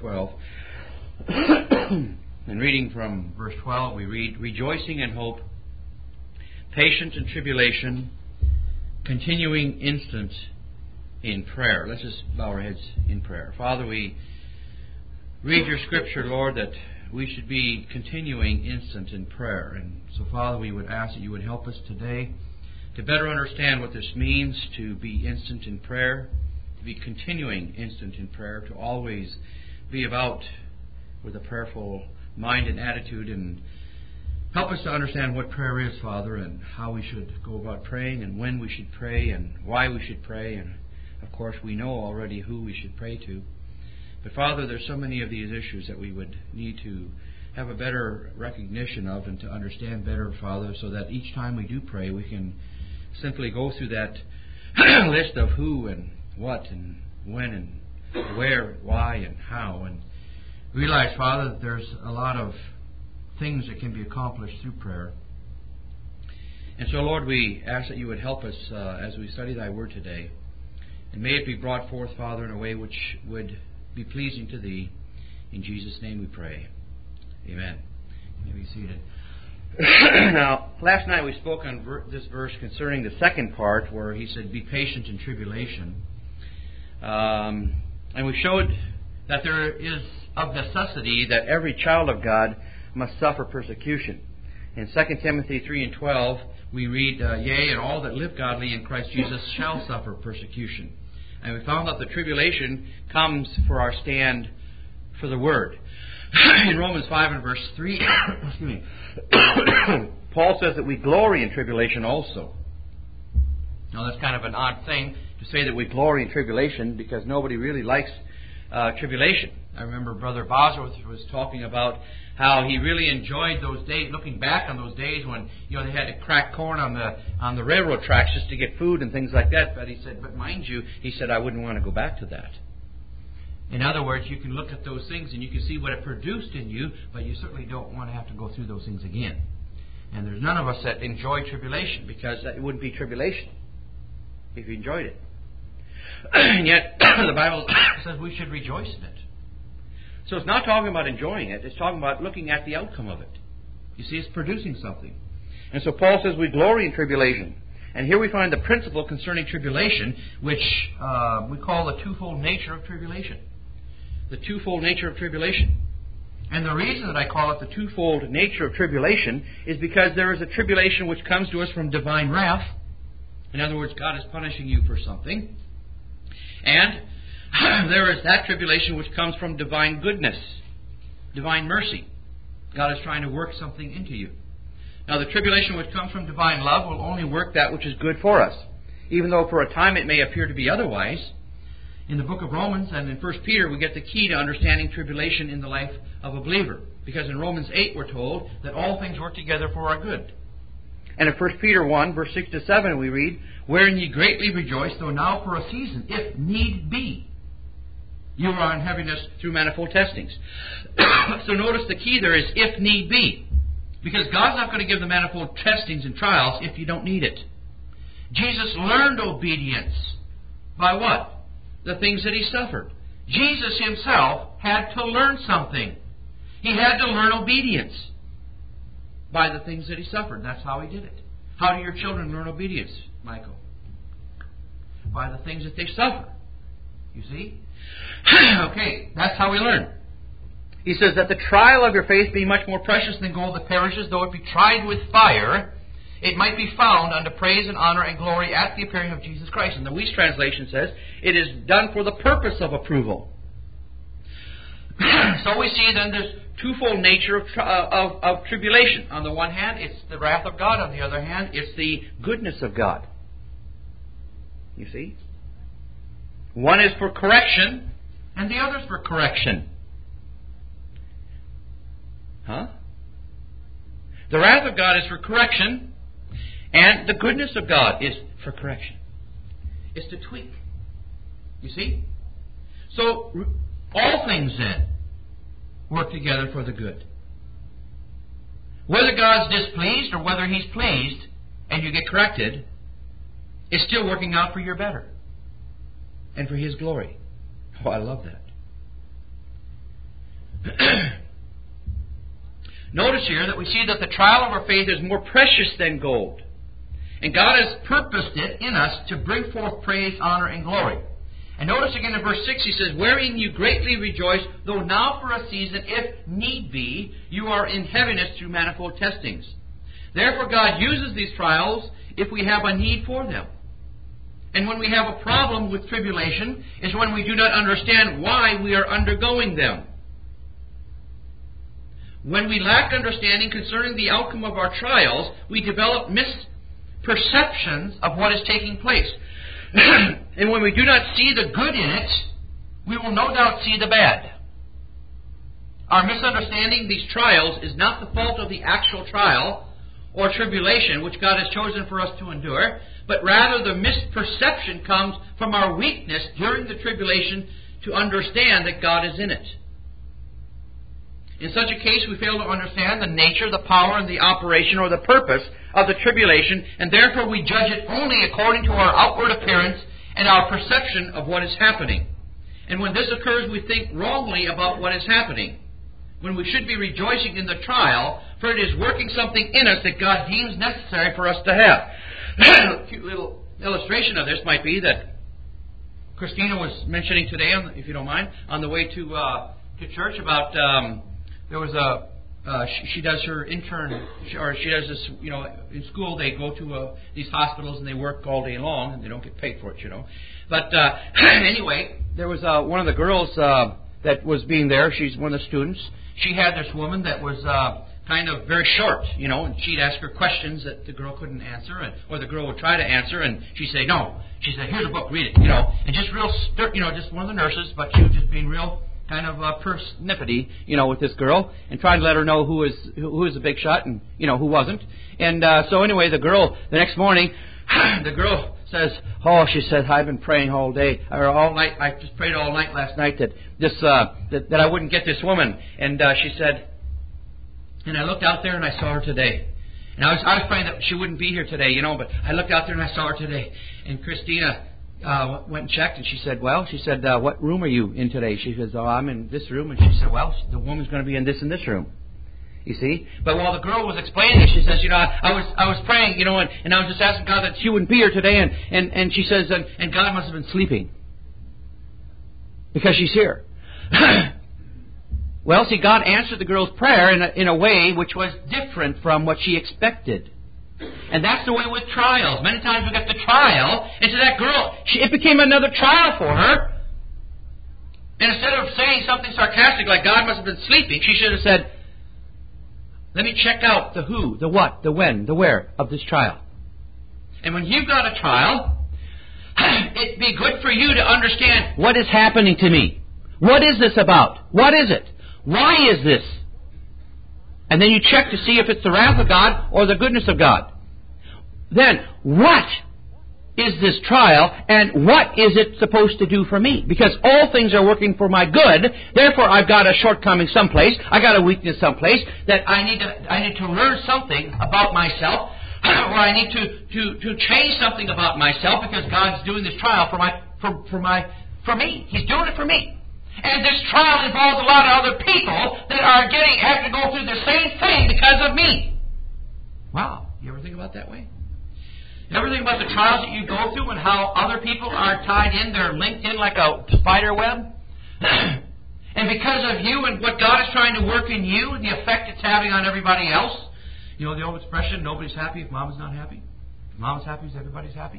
12. And reading from verse 12, we read, rejoicing in hope, patient in tribulation, continuing instant in prayer. Let's just bow our heads in prayer. Father, we read your scripture, Lord, that we should be continuing instant in prayer. And so, Father, we would ask that you would help us today to better understand what this means to be instant in prayer, to be continuing instant in prayer, to always be about with a prayerful mind and attitude, and help us to understand what prayer is, Father, and how we should go about praying, and when we should pray, and why we should pray. And, of course, we know already who we should pray to. But, Father, there's so many of these issues that we would need to have a better recognition of and to understand better, Father, so that each time we do pray, we can simply go through that list of who and what and when and where and why and how, and realize, Father, that there's a lot of things that can be accomplished through prayer. And so, Lord, we ask that you would help us as we study thy word today. And may it be brought forth, Father, in a way which would be pleasing to thee. In Jesus' name we pray. Amen. You may be seated. Now, last night we spoke on this verse concerning the second part where he said, be patient in tribulation. And we showed that there is of necessity that every child of God must suffer persecution. In 2 Timothy 3:12, we read, yea, and all that live godly in Christ Jesus shall suffer persecution. And we found that the tribulation comes for our stand for the Word. In Romans 5 and verse 3, excuse me, Paul says that we glory in tribulation also. Now that's kind of an odd thing to say that we glory in tribulation, because nobody really likes tribulation. I remember Brother Bosworth was talking about how he really enjoyed those days, looking back on those days when they had to crack corn on the railroad tracks just to get food and things like that. But he said, but mind you, he said, I wouldn't want to go back to that. In other words, you can look at those things and you can see what it produced in you, but you certainly don't want to have to go through those things again. And there's none of us that enjoy tribulation, because it wouldn't be tribulation if you enjoyed it. And yet, the Bible says we should rejoice in it. So it's not talking about enjoying it. It's talking about looking at the outcome of it. You see, it's producing something. And so Paul says we glory in tribulation. And here we find the principle concerning tribulation, which we call the twofold nature of tribulation. The twofold nature of tribulation. And the reason that I call it the twofold nature of tribulation is because there is a tribulation which comes to us from divine wrath. In other words, God is punishing you for something. And there is that tribulation which comes from divine goodness, divine mercy. God is trying to work something into you. Now, the tribulation which comes from divine love will only work that which is good for us, even though for a time it may appear to be otherwise. In the book of Romans and in 1 Peter, we get the key to understanding tribulation in the life of a believer. Because in Romans 8, we're told that all things work together for our good. And in 1 Peter 1, verse 6 to 7, we read, wherein ye greatly rejoice, though now for a season, if need be, you are in heaviness through manifold testings. So notice the key there is, if need be. Because God's not going to give the manifold testings and trials if you don't need it. Jesus learned obedience by what? The things that he suffered. Jesus himself had to learn something. He had to learn obedience by the things that he suffered. That's how he did it. How do your children learn obedience, Michael? By the things that they suffer. You see? Okay, that's how we learn. He says that the trial of your faith being much more precious than gold that perishes, though it be tried with fire, it might be found unto praise and honor and glory at the appearing of Jesus Christ. And the Weiss translation says, it is done for the purpose of approval. So we see then this twofold nature of tribulation. On the one hand, it's the wrath of God. On the other hand, it's the goodness of God. You see? One is for correction, and the other is for correction. Huh? The wrath of God is for correction, and the goodness of God is for correction. It's to tweak. You see? So, all things then work together for the good. Whether God's displeased or whether He's pleased and you get corrected, it's still working out for your better and for His glory. Oh, I love that. Notice here that we see that the trial of our faith is more precious than gold. And God has purposed it in us to bring forth praise, honor, and glory. And notice again in verse 6 he says, wherein you greatly rejoice, though now for a season, if need be, you are in heaviness through manifold testings. Therefore God uses these trials if we have a need for them. And when we have a problem with tribulation is when we do not understand why we are undergoing them. When we lack understanding concerning the outcome of our trials, we develop misperceptions of what is taking place. And when we do not see the good in it, we will no doubt see the bad. Our misunderstanding these trials is not the fault of the actual trial or tribulation which God has chosen for us to endure, but rather the misperception comes from our weakness during the tribulation to understand that God is in it. In such a case, we fail to understand the nature, the power, and the operation or the purpose of the tribulation, and therefore we judge it only according to our outward appearance and our perception of what is happening. And when this occurs, we think wrongly about what is happening, when we should be rejoicing in the trial, for it is working something in us that God deems necessary for us to have. A cute little illustration of this might be that Christina was mentioning today, if you don't mind, on the way to church about there was she does her intern, or she does this, in school they go to these hospitals and they work all day long and they don't get paid for it, But anyway, there was one of the girls that was being there. She's one of the students. She had this woman that was kind of very short, and she'd ask her questions that the girl couldn't answer, or the girl would try to answer, and she'd say, no. She'd say, here's a book, read it, and just real, just one of the nurses, but she was just being real kind of persnippety, with this girl, and trying to let her know who was a big shot and, who wasn't. And so anyway, the next morning, the girl says, she said, I've been praying all day, or all night. I just prayed all night last night that I wouldn't get this woman. And she said, and I looked out there and I saw her today. And I was praying that she wouldn't be here today, but I looked out there and I saw her today. And Christina went and checked, and she said, what room are you in today? She says, I'm in this room. And she said, the woman's going to be in this room. You see? But while the girl was explaining it, she says, I was praying, and I was just asking God that she wouldn't be here today, and she says, and God must have been sleeping. Because she's here. Well, see, God answered the girl's prayer in a way which was different from what she expected. And that's the way with trials. Many times we get the trial, and to that girl, it became another trial for her. And instead of saying something sarcastic like God must have been sleeping, she should have said, let me check out the who, the what, the when, the where of this trial. And when you've got a trial, it'd be good for you to understand what is happening to me. What is this about? What is it? Why is this? And then you check to see if it's the wrath of God or the goodness of God. Then, what is this trial, and what is it supposed to do for me? Because all things are working for my good. Therefore, I've got a shortcoming someplace. I got a weakness someplace that I need to learn something about myself, or I need to change something about myself, because God's doing this trial for me. He's doing it for me. And this trial involves a lot of other people that are have to go through the same thing because of me. Wow. You ever think about that way? You ever think about the trials that you go through and how other people are tied in? They're linked in like a spider web. And because of you and what God is trying to work in you and the effect it's having on everybody else. The old expression, nobody's happy if Mama's not happy. If Mama's happy, everybody's happy.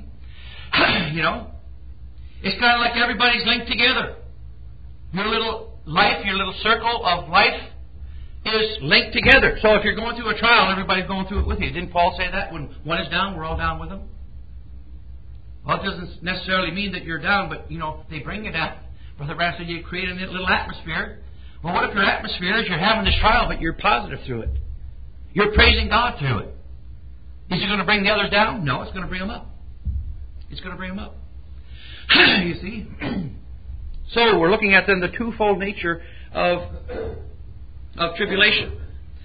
It's kind of like everybody's linked together. Your little life, your little circle of life is linked together. So if you're going through a trial, everybody's going through it with you. Didn't Paul say that? When one is down, we're all down with them. Well, it doesn't necessarily mean that you're down, but, they bring you down. Brother Brandt said you create a little atmosphere. Well, what if your atmosphere is you're having this trial, but you're positive through it? You're praising God through it. Is it going to bring the others down? No, it's going to bring them up. It's going to bring them up. You see? So we're looking at then the twofold nature of tribulation.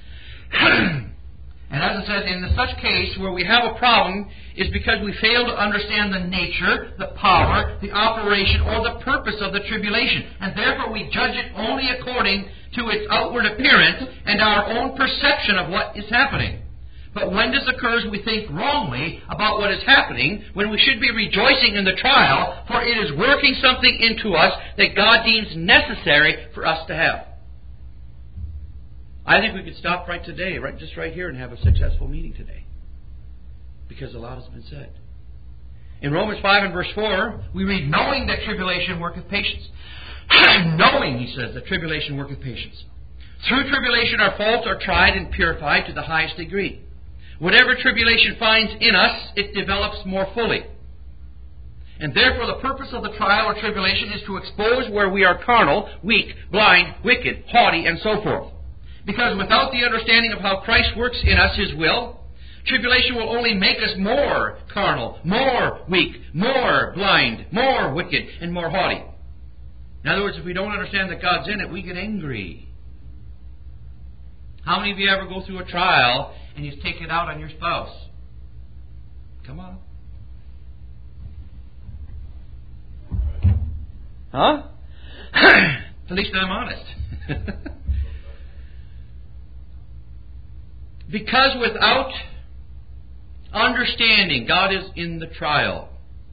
And as I said, in such case where we have a problem is because we fail to understand the nature, the power, the operation, or the purpose of the tribulation. And therefore we judge it only according to to its outward appearance and our own perception of what is happening. But when this occurs, we think wrongly about what is happening, when we should be rejoicing in the trial, for it is working something into us that God deems necessary for us to have. I think we could stop right today, just right here, and have a successful meeting today, because a lot has been said. In Romans 5 and verse 4, we read, knowing that tribulation worketh patience. Knowing, he says, that tribulation worketh patience. Through tribulation our faults are tried and purified to the highest degree. Whatever tribulation finds in us, it develops more fully. And therefore the purpose of the trial or tribulation is to expose where we are carnal, weak, blind, wicked, haughty, and so forth. Because without the understanding of how Christ works in us His will, tribulation will only make us more carnal, more weak, more blind, more wicked, and more haughty. In other words, if we don't understand that God's in it, we get angry. How many of you ever go through a trial and you take it out on your spouse? Come on. Huh? At least I'm honest. Because without understanding, God is in the trial.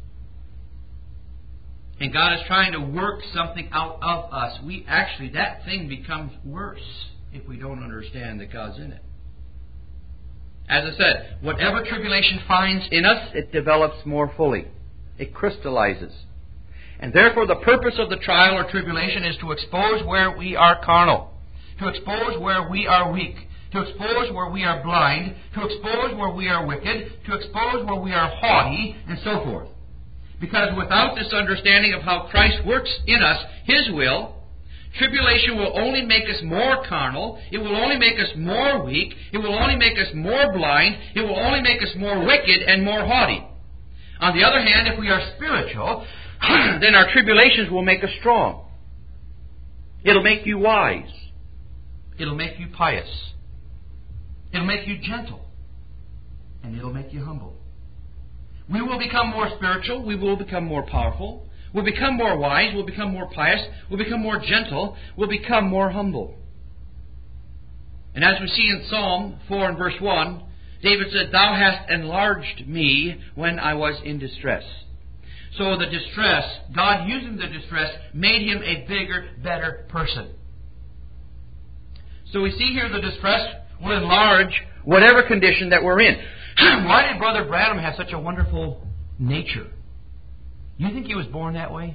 And God is trying to work something out of us. That thing becomes worse if we don't understand that God's in it. As I said, whatever tribulation finds in us, it develops more fully. It crystallizes. And therefore the purpose of the trial or tribulation is to expose where we are carnal, to expose where we are weak, to expose where we are blind, to expose where we are wicked, to expose where we are haughty, and so forth. Because without this understanding of how Christ works in us, His will, tribulation will only make us more carnal, it will only make us more weak, it will only make us more blind, it will only make us more wicked and more haughty. On the other hand, if we are spiritual, then our tribulations will make us strong. It'll make you wise. It'll make you pious. It'll make you gentle. And it'll make you humble. We will become more spiritual. We will become more powerful. We'll become more wise. We'll become more pious. We'll become more gentle. We'll become more humble. And as we see in Psalm 4 and verse 1, David said, Thou hast enlarged me when I was in distress. So the distress, God using the distress, made him a bigger, better person. So we see here the distress will enlarge whatever condition that we're in. Why did Brother Branham have such a wonderful nature? You think he was born that way?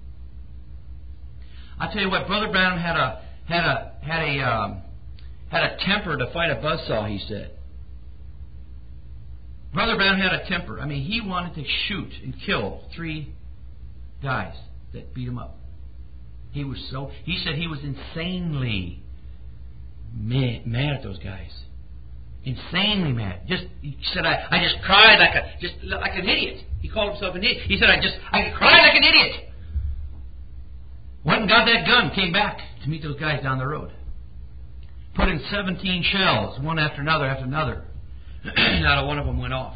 I tell you what, Brother Branham had a temper to fight a buzzsaw, he said. Brother Branham had a temper. I mean, he wanted to shoot and kill 3 guys that beat him up. He said he was insanely mad at those guys. Insanely mad. He said, I just cried like an idiot. He called himself an idiot. He said, I cried like an idiot. Went and got that gun, came back to meet those guys down the road. Put in 17 shells, one after another after another. Not one of them went off.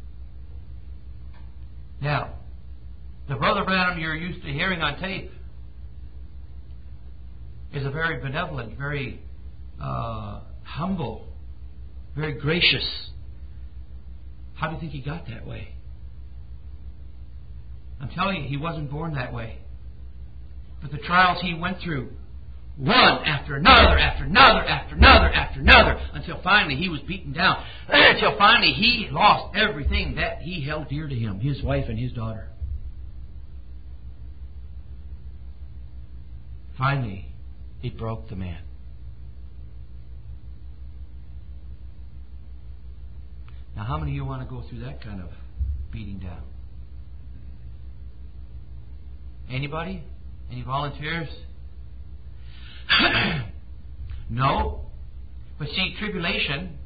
Now, the Brother Branham you're used to hearing on tape is a very benevolent, very humble, very gracious. How do you think he got that way? I'm telling you, he wasn't born that way. But the trials he went through, one after another, after another, after another, after another, until finally he was beaten down. Until finally he lost everything that he held dear to him, his wife and his daughter. Finally, it broke the man. Now, how many of you want to go through that kind of beating down? Anybody? Any volunteers? No. But see, tribulation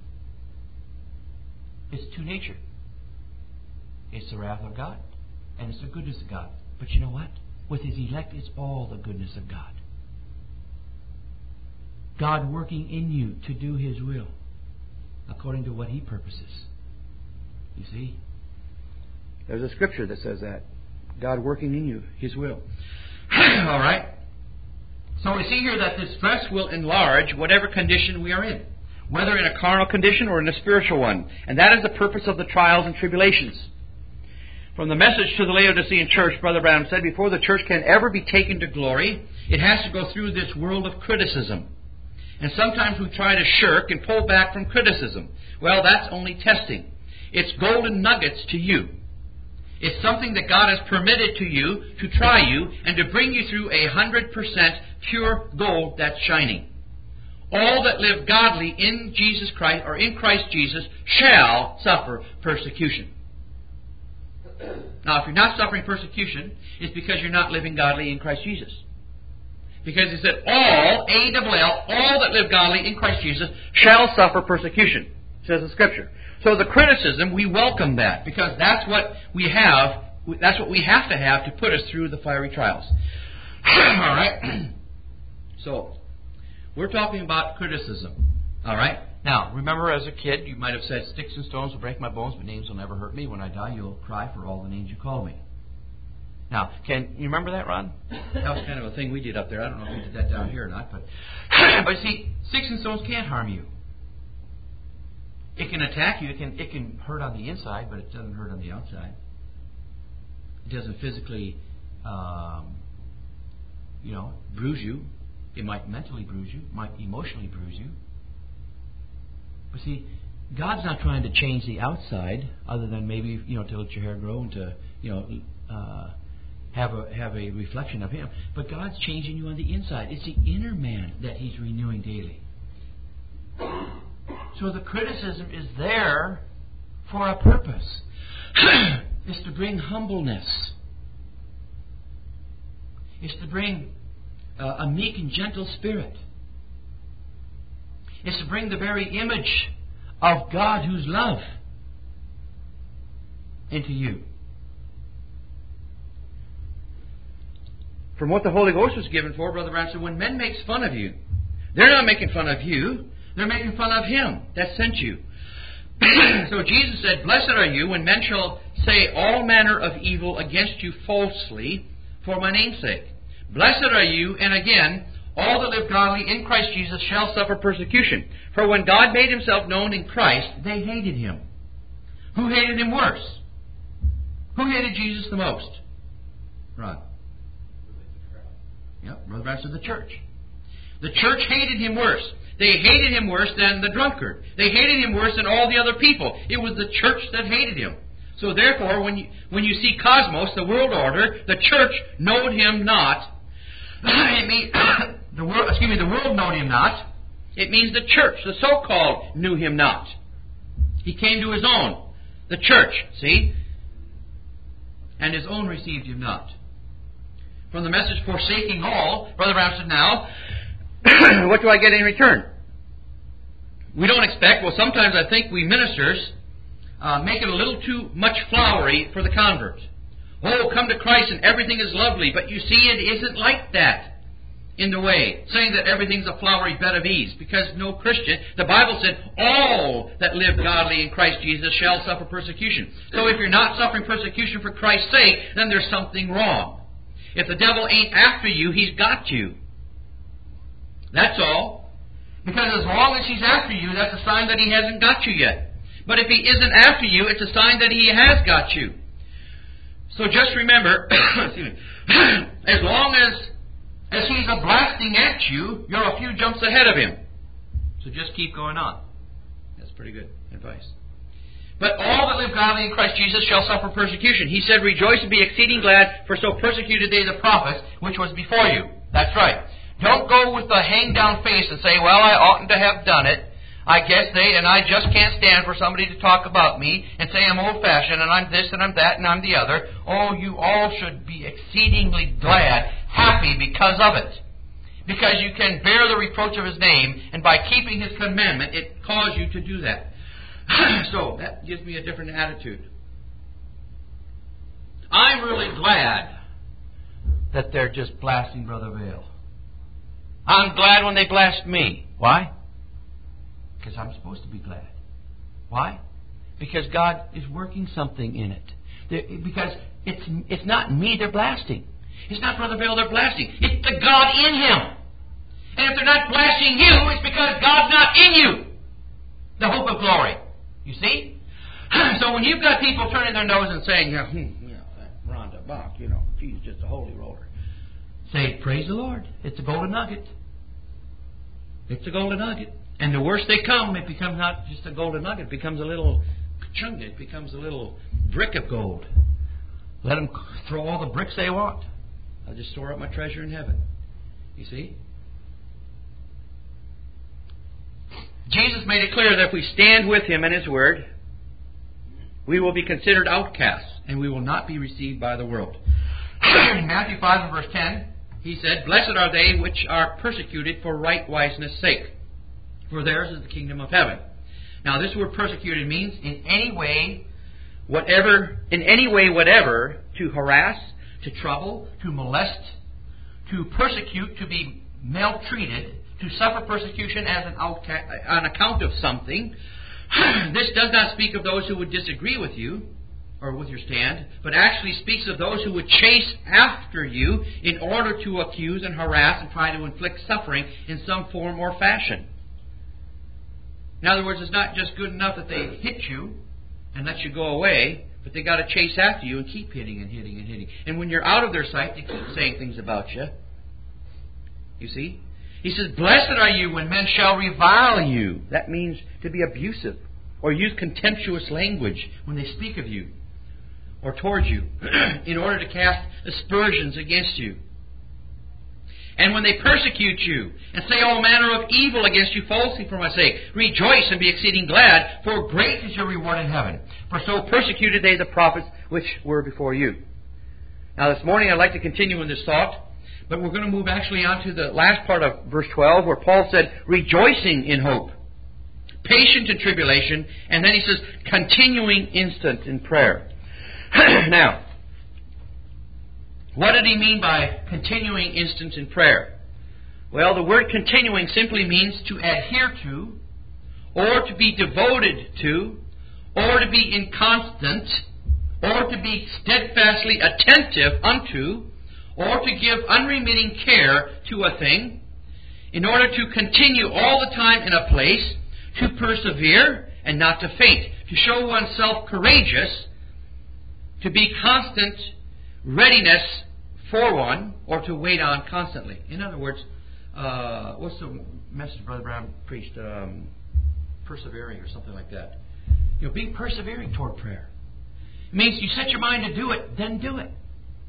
is two-natured. It's the wrath of God, and it's the goodness of God. But you know what? With His elect, it's all the goodness of God. God working in you to do His will, according to what He purposes. You see? There's a scripture that says that. God working in you, His will. All right. So we see here that this stress will enlarge whatever condition we are in, whether in a carnal condition or in a spiritual one. And that is the purpose of the trials and tribulations. From the message to the Laodicean church, Brother Branham said, before the church can ever be taken to glory, it has to go through this world of criticism. And sometimes we try to shirk and pull back from criticism. Well, that's only testing. It's golden nuggets to you. It's something that God has permitted to you to try you and to bring you through 100% pure gold that's shining. All that live godly in Jesus Christ or in Christ Jesus shall suffer persecution. Now, if you're not suffering persecution, it's because you're not living godly in Christ Jesus. Because He said, all that live godly in Christ Jesus shall suffer persecution, says the Scripture. So the criticism, we welcome that, because that's what we have to have to put us through the fiery trials. All right? So, we're talking about criticism. All right? Now, remember as a kid, you might have said, sticks and stones will break my bones, but names will never hurt me. When I die, you'll cry for all the names you call me. Now, can you remember that, Ron? That was kind of a thing we did up there. I don't know if we did that down here or not. But see, sticks and stones can't harm you. It can attack you. It can hurt on the inside, but it doesn't hurt on the outside. It doesn't physically, bruise you. It might mentally bruise you. It might emotionally bruise you. But see, God's not trying to change the outside, other than maybe to let your hair grow and to have a reflection of Him. But God's changing you on the inside. It's the inner man that He's renewing daily. So the criticism is there for a purpose. It's to bring humbleness. It's to bring a meek and gentle spirit. It's to bring the very image of God who's love into you. From what the Holy Ghost was given for, Brother Branham said, when men makes fun of you, they're not making fun of you. They're making fun of Him that sent you. So Jesus said, blessed are you when men shall say all manner of evil against you falsely for my name's sake. Blessed are you, and again, all that live godly in Christ Jesus shall suffer persecution. For when God made Himself known in Christ, they hated Him. Who hated Him worse? Who hated Jesus the most? Ron. Yep, Brother Branham said the church. The church hated Him worse. They hated Him worse than the drunkard. They hated Him worse than all the other people. It was the church that hated Him. So therefore, when you see cosmos, the world order, the church knowed Him not. It means the world knowed Him not. It means the church, the so-called, knew Him not. He came to His own, the church, see? And His own received Him not. From the message, forsaking all, Brother Branham said, now, what do I get in return? We don't expect, well, sometimes I think we ministers make it a little too much flowery for the convert. Oh, come to Christ and everything is lovely. But you see, it isn't like that in the way, saying that everything's a flowery bed of ease. Because no Christian, the Bible said, all that live godly in Christ Jesus shall suffer persecution. So if you're not suffering persecution for Christ's sake, then there's something wrong. If the devil ain't after you, he's got you. That's all. Because as long as he's after you, that's a sign that he hasn't got you yet. But if he isn't after you, it's a sign that he has got you. So just remember, as long as he's a blasting at you, you're a few jumps ahead of him. So just keep going on. That's pretty good advice. But all that live godly in Christ Jesus shall suffer persecution. He said, rejoice and be exceeding glad, for so persecuted they the prophets, which was before you. That's right. Don't go with the hang-down face and say, well, I oughtn't to have done it. I just can't stand for somebody to talk about me and say I'm old-fashioned and I'm this and I'm that and I'm the other. Oh, you all should be exceedingly glad, happy because of it. Because you can bear the reproach of His name, and by keeping His commandment, it calls you to do that. So, that gives me a different attitude. I'm really glad that they're just blasting Brother Vail. I'm glad when they blast me. Why? Because I'm supposed to be glad. Why? Because God is working something in it. Because it's not me they're blasting. It's not Brother Vail they're blasting. It's the God in him. And if they're not blessing you, it's because God's not in you. The hope of glory. You see? So when you've got people turning their nose and saying, that Rhonda Bach, she's just a holy roller. Say, praise the Lord. It's a golden nugget. It's a golden nugget. And the worse they come, it becomes not just a golden nugget. It becomes a little chunga. It becomes a little brick of gold. Let them throw all the bricks they want. I'll just store up my treasure in heaven. You see? Jesus made it clear that if we stand with Him and His Word, we will be considered outcasts and we will not be received by the world. In Matthew 5 and verse 10, He said, Blessed are they which are persecuted for righteousness' sake, for theirs is the kingdom of heaven. Now this word persecuted means in any way, whatever, to harass, to trouble, to molest, to persecute, to be maltreated, to suffer persecution as on account of something. This does not speak of those who would disagree with you or with your stand, but actually speaks of those who would chase after you in order to accuse and harass and try to inflict suffering in some form or fashion. In other words, it's not just good enough that they hit you and let you go away, but they got to chase after you and keep hitting and hitting and hitting. And when you're out of their sight, they keep saying things about you. You see? He says, Blessed are you when men shall revile you. That means to be abusive or use contemptuous language when they speak of you or towards you in order to cast aspersions against you. And when they persecute you and say all manner of evil against you falsely for my sake, rejoice and be exceeding glad, for great is your reward in heaven. For so persecuted they the prophets which were before you. Now this morning I'd like to continue in this thought, but we're going to move actually on to the last part of verse 12 where Paul said, rejoicing in hope, patient in tribulation, and then he says, continuing instant in prayer. Now, what did he mean by continuing instant in prayer? Well, the word continuing simply means to adhere to, or to be devoted to, or to be inconstant, or to be steadfastly attentive unto, or to give unremitting care to a thing, in order to continue all the time in a place, to persevere and not to faint, to show oneself courageous, to be constant readiness for one, or to wait on constantly. In other words, what's the message Brother Brown preached? Persevering or something like that. Be persevering toward prayer. It means you set your mind to do it, then do it.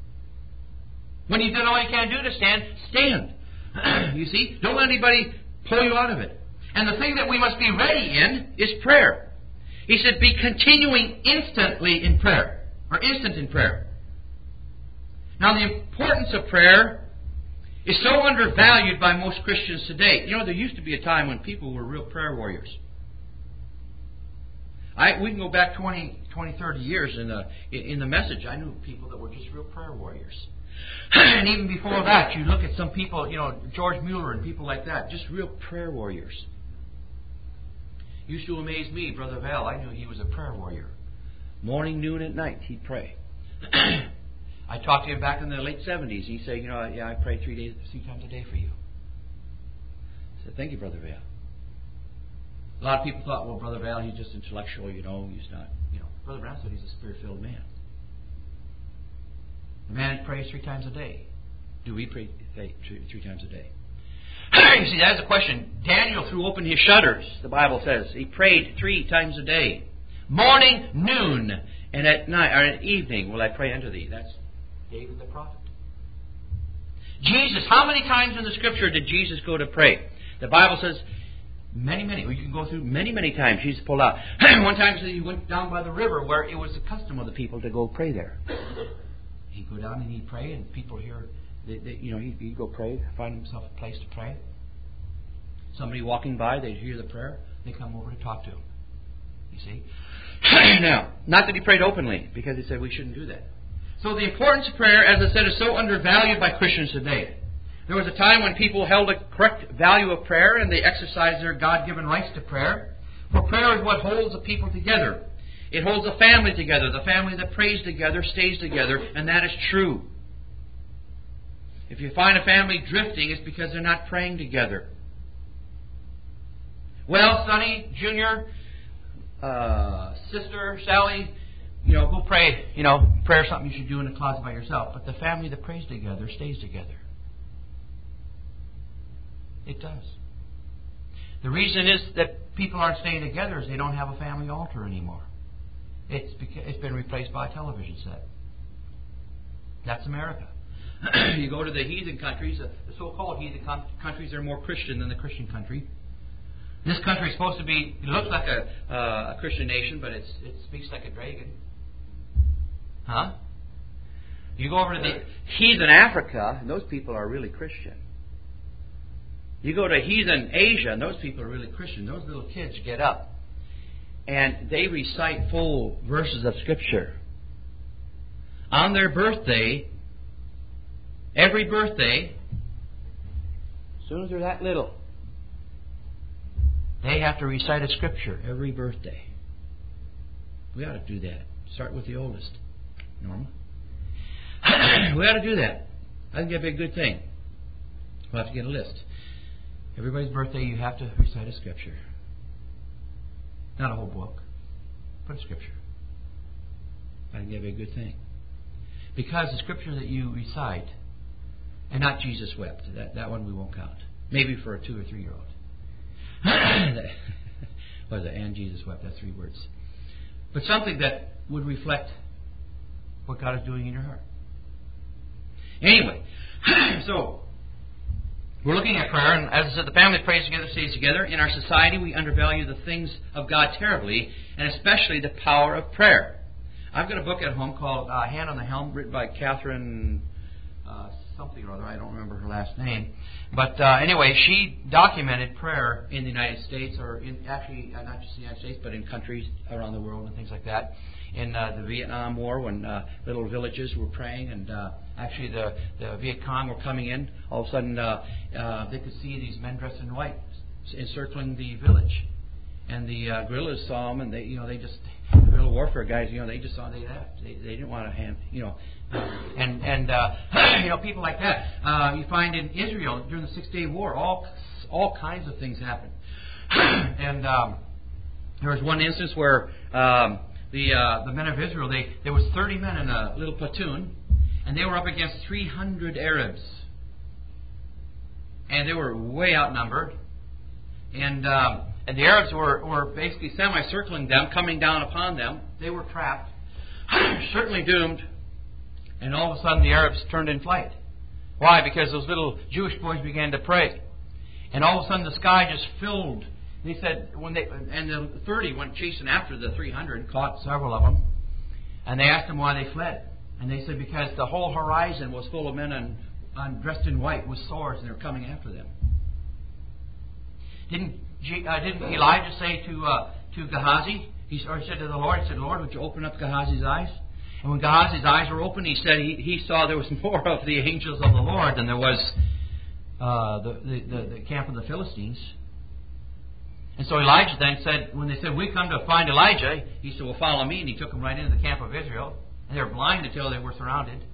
When you've done all you can do to stand, stand. You see? Don't let anybody pull you out of it. And the thing that we must be ready in is prayer. He said, be continuing instantly in prayer. Or instant in prayer. Now the importance of prayer is so undervalued by most Christians today. There used to be a time when people were real prayer warriors. We can go back 20, 30 years in the message. I knew people that were just real prayer warriors. And even before that, you look at some people, George Mueller and people like that, just real prayer warriors. Used to amaze me, Brother Val. I knew he was a prayer warrior. Morning, noon, and night, he'd pray. I talked to him back in the late 70s. He'd say, I pray 3 times a day for you. I said, thank you, Brother Val. A lot of people thought, well, Brother Val, he's just intellectual, he's not, Brother Brown said he's a spirit-filled man. The man prays 3 times a day. Do we pray 3 times a day? You see, that's the question. Daniel threw open his shutters, the Bible says. He prayed 3 times a day. Morning, noon, and at night, or at evening will I pray unto thee. That's David the prophet. Jesus, how many times in the Scripture did Jesus go to pray? The Bible says many. Well, you can go through many times. Jesus pulled out. One time he went down by the river where it was the custom of the people to go pray there. He'd go down and he'd pray, and people hear, he'd go pray, find himself a place to pray. Somebody walking by, they'd hear the prayer, they come over to talk to him. You see? Now, not that he prayed openly, because he said we shouldn't do that. So the importance of prayer, as I said, is so undervalued by Christians today. There was a time when people held a correct value of prayer and they exercised their God-given rights to prayer. For prayer is what holds the people together. It holds the family together. The family that prays together stays together, and that is true. If you find a family drifting, it's because they're not praying together. Well, Sonny, Junior, Sister, Sally, go pray. Prayer is something you should do in the closet by yourself. But the family that prays together stays together. It does. The reason is that people aren't staying together is they don't have a family altar anymore. It's been replaced by a television set. That's America. You go to the heathen countries, the so-called heathen countries, they're more Christian than the Christian country. This country is supposed to be, it looks like a Christian nation, but it speaks like a dragon. Huh? You go over to the heathen Africa, and those people are really Christian. You go to heathen Asia, and those people are really Christian. Those little kids get up, and they recite full verses of Scripture. On their birthday, every birthday, as soon as they're that little, they have to recite a Scripture every birthday. We ought to do that. Start with the oldest. Norma? We ought to do that. I think that'd be a good thing. We'll have to get a list. Everybody's birthday, you have to recite a Scripture. Not a whole book, but a Scripture. I think that'd be a good thing. Because the Scripture that you recite, and not Jesus wept, that one we won't count. Maybe for a 2 or 3 year old. What is it? And Jesus wept. That's 3 words. But something that would reflect what God is doing in your heart. Anyway, so we're looking at prayer, and as I said, the family prays together, stays together. In our society, we undervalue the things of God terribly, and especially the power of prayer. I've got a book at home called Hand on the Helm, written by Catherine something or other. I don't remember her last name. But anyway, she documented prayer in the United States, or actually not just the United States, but in countries around the world and things like that. In the Vietnam War, when little villages were praying, and actually the Viet Cong were coming in, all of a sudden they could see these men dressed in white encircling the village, and the guerrillas saw them, and the guerrilla warfare guys, they just saw they left. They didn't want to hand, and people like that. You find in Israel during the 6-Day War, all kinds of things happened, and there was one instance where the men of Israel, there was 30 men in a little platoon, and they were up against 300 Arabs, and they were way outnumbered, and the Arabs were basically semi-circling them, coming down upon them. They were trapped, certainly doomed, and all of a sudden the Arabs turned in flight. Why? Because those little Jewish boys began to pray, and all of a sudden the sky just filled. They said and the 30 went chasing after the 300, caught several of them, and they asked them why they fled, and they said because the whole horizon was full of men dressed in white with swords, and they were coming after them. Didn't Elijah say to Gehazi? He said to the Lord, Lord, would you open up Gehazi's eyes? And when Gehazi's eyes were open, he said he saw there was more of the angels of the Lord than there was the camp of the Philistines. And so Elijah then said, when they said, we come to find Elijah, he said, well, follow me. And he took them right into the camp of Israel. And they were blind until they were surrounded.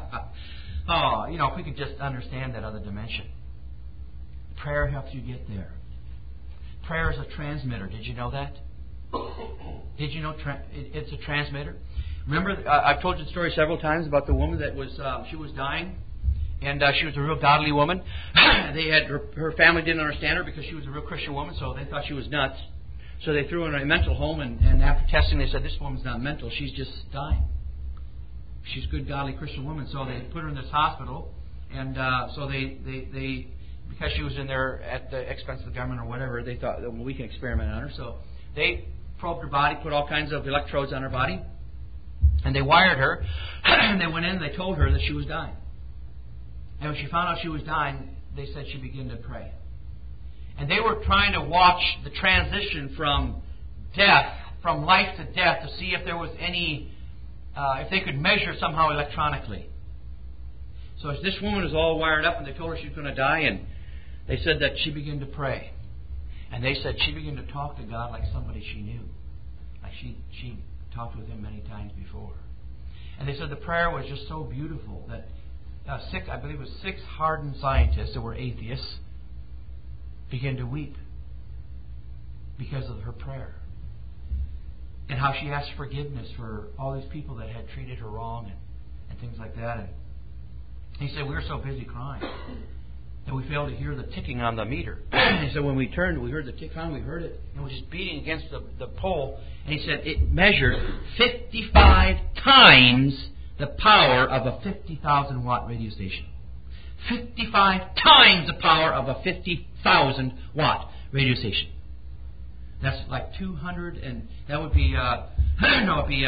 If we could just understand that other dimension. Prayer helps you get there. Prayer is a transmitter. Did you know that? Did you know it's a transmitter? Remember, I've told you the story several times about the woman that she was dying. And she was a real godly woman. Her family didn't understand her because she was a real Christian woman, so they thought she was nuts. So they threw her in a mental home, and after testing, they said, this woman's not mental, she's just dying. She's a good, godly Christian woman. So they put her in this hospital, and so they because she was in there at the expense of the government or whatever, they thought, well, we can experiment on her. So they probed her body, put all kinds of electrodes on her body, and they wired her, and they went in and they told her that she was dying. And when she found out she was dying, they said she began to pray. And they were trying to watch the transition from death, from life to death, to see if there was any, if they could measure somehow electronically. So as this woman was all wired up and they told her she was going to die, and they said that she began to pray. And they said she began to talk to God like somebody she knew. Like she talked with Him many times before. And they said the prayer was just so beautiful that I believe it was 6 hardened scientists that were atheists, began to weep because of her prayer. And how she asked forgiveness for all these people that had treated her wrong and things like that. And he said, we were so busy crying that we failed to hear the ticking on the meter. He said, when we turned, we heard the tick on, we heard it, and it was just beating against the pole. And he said it measured 55 times the power of a 50,000 watt radio station. 55 times the power of a 50,000 watt radio station. That's like 200, and that would be, it'd be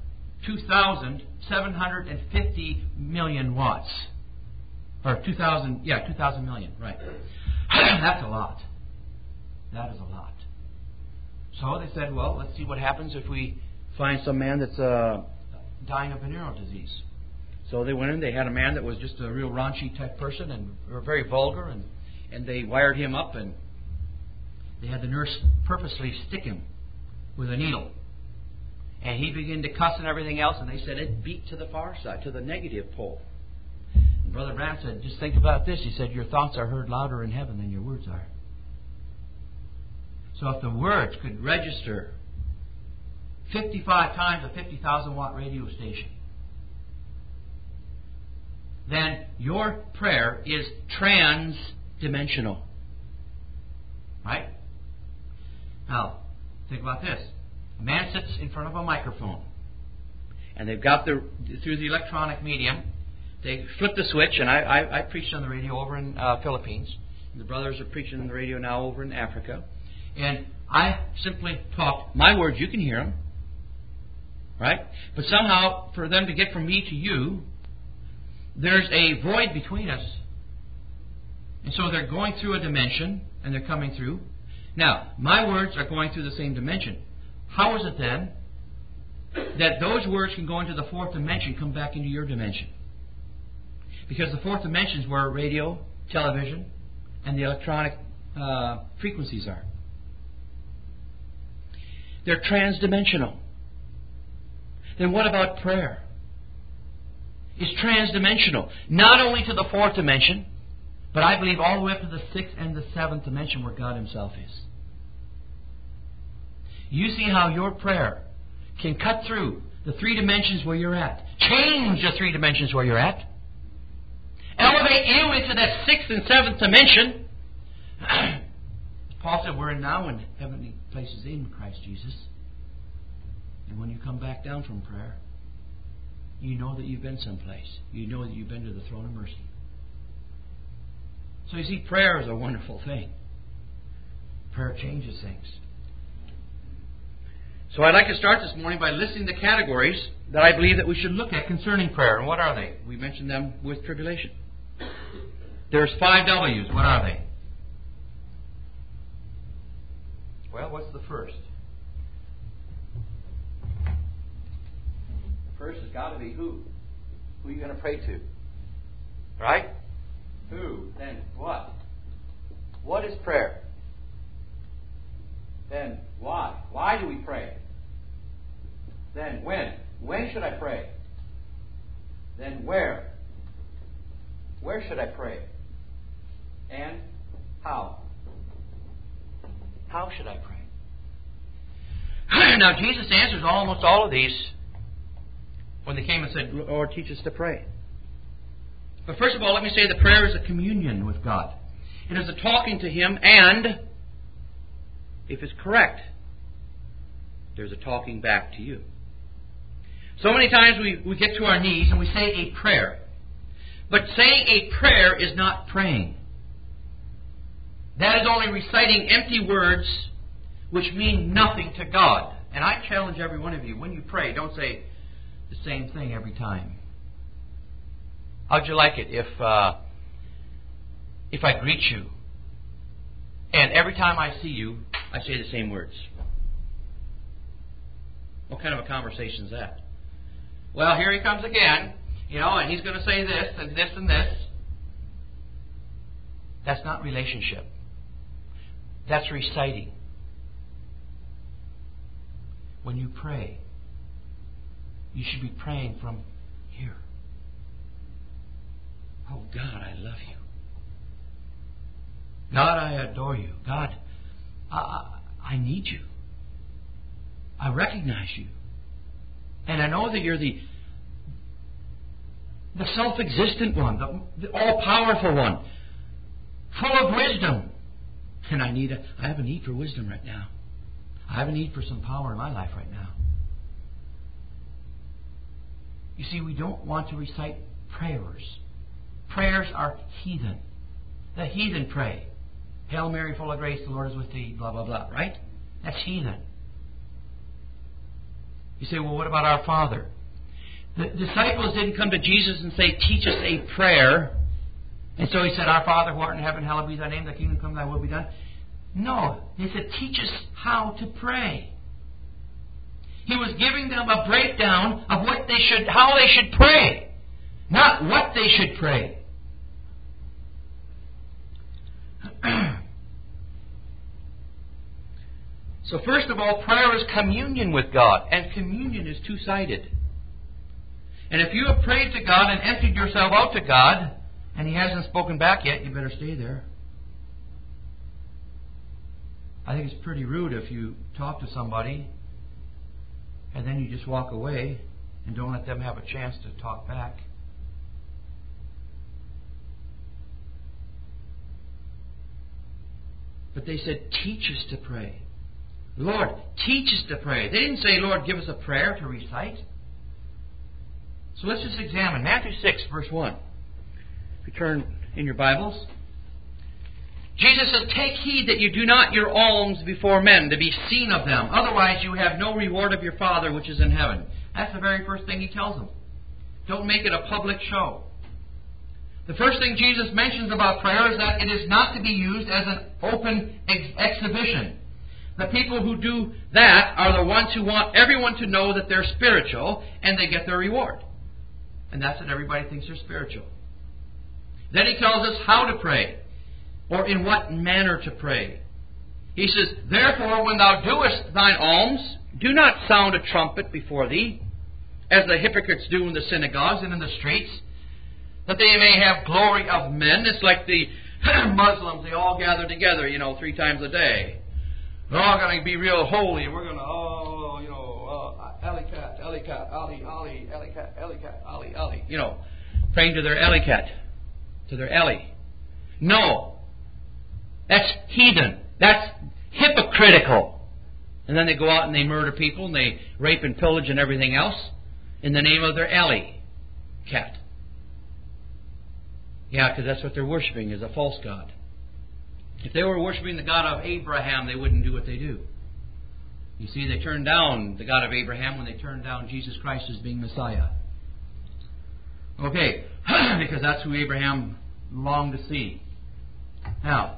2,750 million watts. Or 2,000 million, right. That's a lot. That is a lot. So they said, well, let's see what happens if we find some man that's dying of venereal disease. So they went in, they had a man that was just a real raunchy type person and very vulgar, and they wired him up, and they had the nurse purposely stick him with a needle. And he began to cuss and everything else, and they said it beat to the far side, to the negative pole. And Brother Branham said, just think about this. He said, your thoughts are heard louder in heaven than your words are. So if the words could register 55 times a 50,000 watt radio station, then your prayer is trans-dimensional. Right? Now, think about this. A man sits in front of a microphone, and they've got through the electronic medium, they flip the switch, and I preached on the radio over in Philippines. The brothers are preaching on the radio now over in Africa. And I simply talk. My words, you can hear them. Right? But somehow, for them to get from me to you, there's a void between us. And so they're going through a dimension, and they're coming through. Now, my words are going through the same dimension. How is it then that those words can go into the fourth dimension, come back into your dimension? Because the fourth dimension is where radio, television, and the electronic frequencies are. They're transdimensional. Then what about prayer? It's transdimensional. Not only to the fourth dimension, but I believe all the way up to the sixth and the seventh dimension where God Himself is. You see how your prayer can cut through the 3 dimensions where you're at. Change the 3 dimensions where you're at. Elevate you into that 6th and 7th dimension. Paul said we're now in heavenly places in Christ Jesus. And when you come back down from prayer, you know that you've been someplace. You know that you've been to the throne of mercy. So you see, prayer is a wonderful thing. Prayer changes things. So I'd like to start this morning by listing the categories that I believe that we should look at concerning prayer. And what are they? We mentioned them with tribulation. There's 5 W's. What are they? Well, what's the first? The first has got to be who? Who are you going to pray to? Right? Who? Then what? What is prayer? Then why? Why do we pray? Then when? When should I pray? Then where? Where should I pray? And how? How should I pray? Now Jesus answers almost all of these when they came and said, Lord, teach us to pray. But first of all, let me say that prayer is a communion with God. It is a talking to Him, and if it's correct, there's a talking back to you. So many times we get to our knees and we say a prayer. But saying a prayer is not praying. That is only reciting empty words which mean nothing to God. And I challenge every one of you, when you pray, don't say the same thing every time. How'd you like it if I greet you and every time I see you, I say the same words? What kind of a conversation is that? Well, here he comes again, and he's going to say this and this and this. That's not relationship. That's reciting. When you pray, you should be praying from here. Oh, God, I love you. God, I adore you. God, I need you. I recognize you. And I know that you're the self-existent one, the all-powerful one, full of wisdom. And I have a need for wisdom right now. I have a need for some power in my life right now. You see, we don't want to recite prayers. Prayers are heathen. The heathen pray. Hail Mary, full of grace, the Lord is with thee, blah, blah, blah, right? That's heathen. You say, well, what about our Father? The disciples didn't come to Jesus and say, teach us a prayer. And so He said, Our Father who art in heaven, hallowed be thy name, thy kingdom come, thy will be done. No. He said, teach us how to pray. He was giving them a breakdown of how they should pray. Not what they should pray. So first of all, prayer is communion with God. And communion is two-sided. And if you have prayed to God and emptied yourself out to God, and He hasn't spoken back yet, you better stay there. I think it's pretty rude if you talk to somebody and then you just walk away and don't let them have a chance to talk back. But they said, teach us to pray. Lord, teach us to pray. They didn't say, Lord, give us a prayer to recite. So let's just examine Matthew 6, verse 1. If you turn in your Bibles. Jesus says, take heed that you do not your alms before men to be seen of them. Otherwise you have no reward of your Father which is in heaven. That's the very first thing He tells them. Don't make it a public show. The first thing Jesus mentions about prayer is that it is not to be used as an open exhibition. The people who do that are the ones who want everyone to know that they're spiritual and they get their reward. And that's what everybody thinks they're spiritual. Then He tells us how to pray, or in what manner to pray. He says, therefore, when thou doest thine alms, do not sound a trumpet before thee, as the hypocrites do in the synagogues and in the streets, that they may have glory of men. It's like the Muslims, they all gather together, 3 times a day. They're all going to be real holy, and we're going to, Alicat, Alicat, Ali, Ali, Alicat, Alicat, Ali, Ali. Praying to their Alicat, to their Ali. No. That's heathen. That's hypocritical. And then they go out and they murder people, and they rape and pillage and everything else in the name of their Alicat. Yeah, because that's what they're worshiping, is a false god. If they were worshiping the God of Abraham, they wouldn't do what they do. You see, they turned down the God of Abraham when they turned down Jesus Christ as being Messiah. Okay, because that's who Abraham longed to see. Now,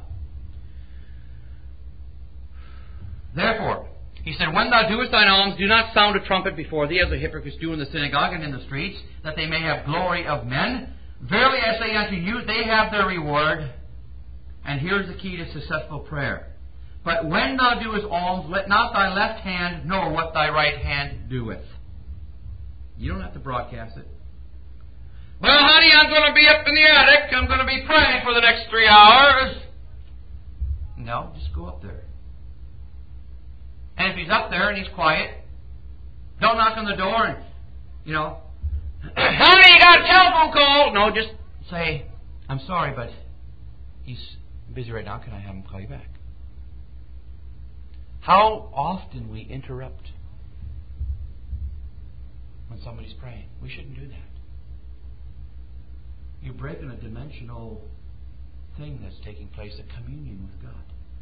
therefore, he said, when thou doest thine alms, do not sound a trumpet before thee, as the hypocrites do in the synagogue and in the streets, that they may have glory of men. Verily I say unto you, they have their reward. And here's the key to successful prayer. But when thou doest alms, let not thy left hand know what thy right hand doeth. You don't have to broadcast it. Well, honey, I'm going to be up in the attic. I'm going to be praying for the next 3 hours. No, just go up there. And if he's up there and he's quiet, don't knock on the door and, honey, you got a telephone call. No, just say, I'm sorry, but he's busy right now. Can I have him call you back? How often we interrupt when somebody's praying. We shouldn't do that. You're breaking a dimensional thing that's taking place, a communion with God.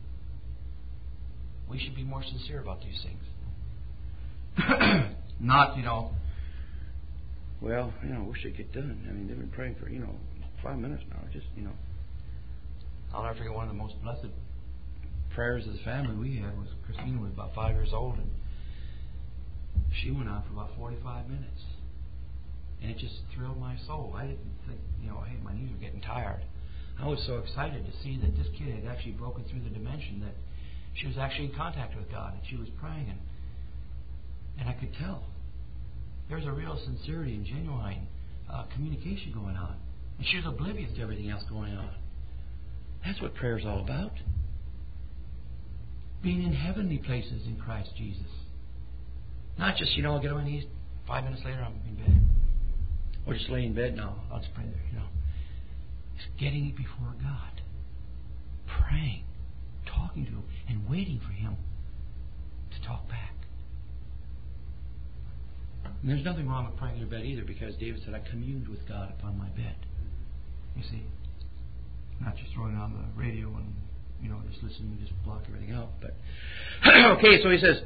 We should be more sincere about these things. Not, well, we should get done. I mean, they've been praying for, 5 minutes now. Just, I'll never forget one of the most blessed prayers of the family we had was Christina was about 5 years old, and she went on for about 45 minutes. And it just thrilled my soul. I didn't think, hey, my knees are getting tired. I was so excited to see that this kid had actually broken through the dimension, that she was actually in contact with God, and she was praying, and I could tell. There's a real sincerity and genuine communication going on. And she was oblivious to everything else going on. That's what prayer is all about. Being in heavenly places in Christ Jesus. Not just, I'll get on my knees, 5 minutes later I'm in bed. Or just lay in bed, no, I'll just pray there, It's getting it before God. Praying, talking to Him, and waiting for Him to talk back. And there's nothing wrong with praying in your bed either, because David said, I communed with God upon my bed. You see? Not just throwing on the radio and, just listening, just block everything out. But okay, so he says,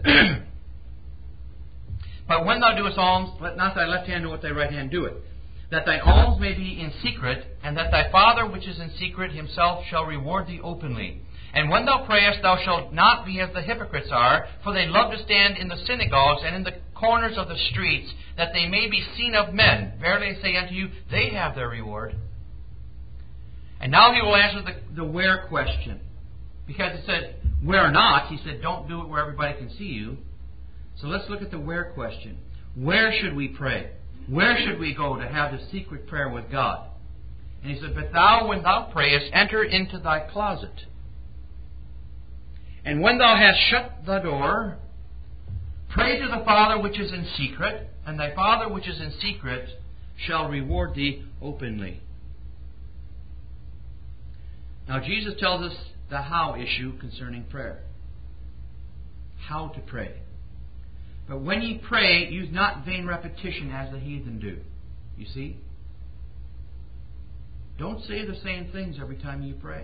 but when thou doest alms, let not thy left hand know what thy right hand doeth, that thine alms may be in secret, and that thy Father which is in secret himself shall reward thee openly. And when thou prayest, thou shalt not be as the hypocrites are, for they love to stand in the synagogues and in the corners of the streets, that they may be seen of men. Verily I say unto you, they have their reward. And now he will answer the where question. Because it said, where not? He said, don't do it where everybody can see you. So let's look at the where question. Where should we pray? Where should we go to have the secret prayer with God? And he said, but thou, when thou prayest, enter into thy closet. And when thou hast shut the door, pray to the Father which is in secret, and thy Father which is in secret shall reward thee openly. Now Jesus tells us the how issue concerning prayer. How to pray. But when ye pray, use not vain repetition as the heathen do. You see? Don't say the same things every time you pray.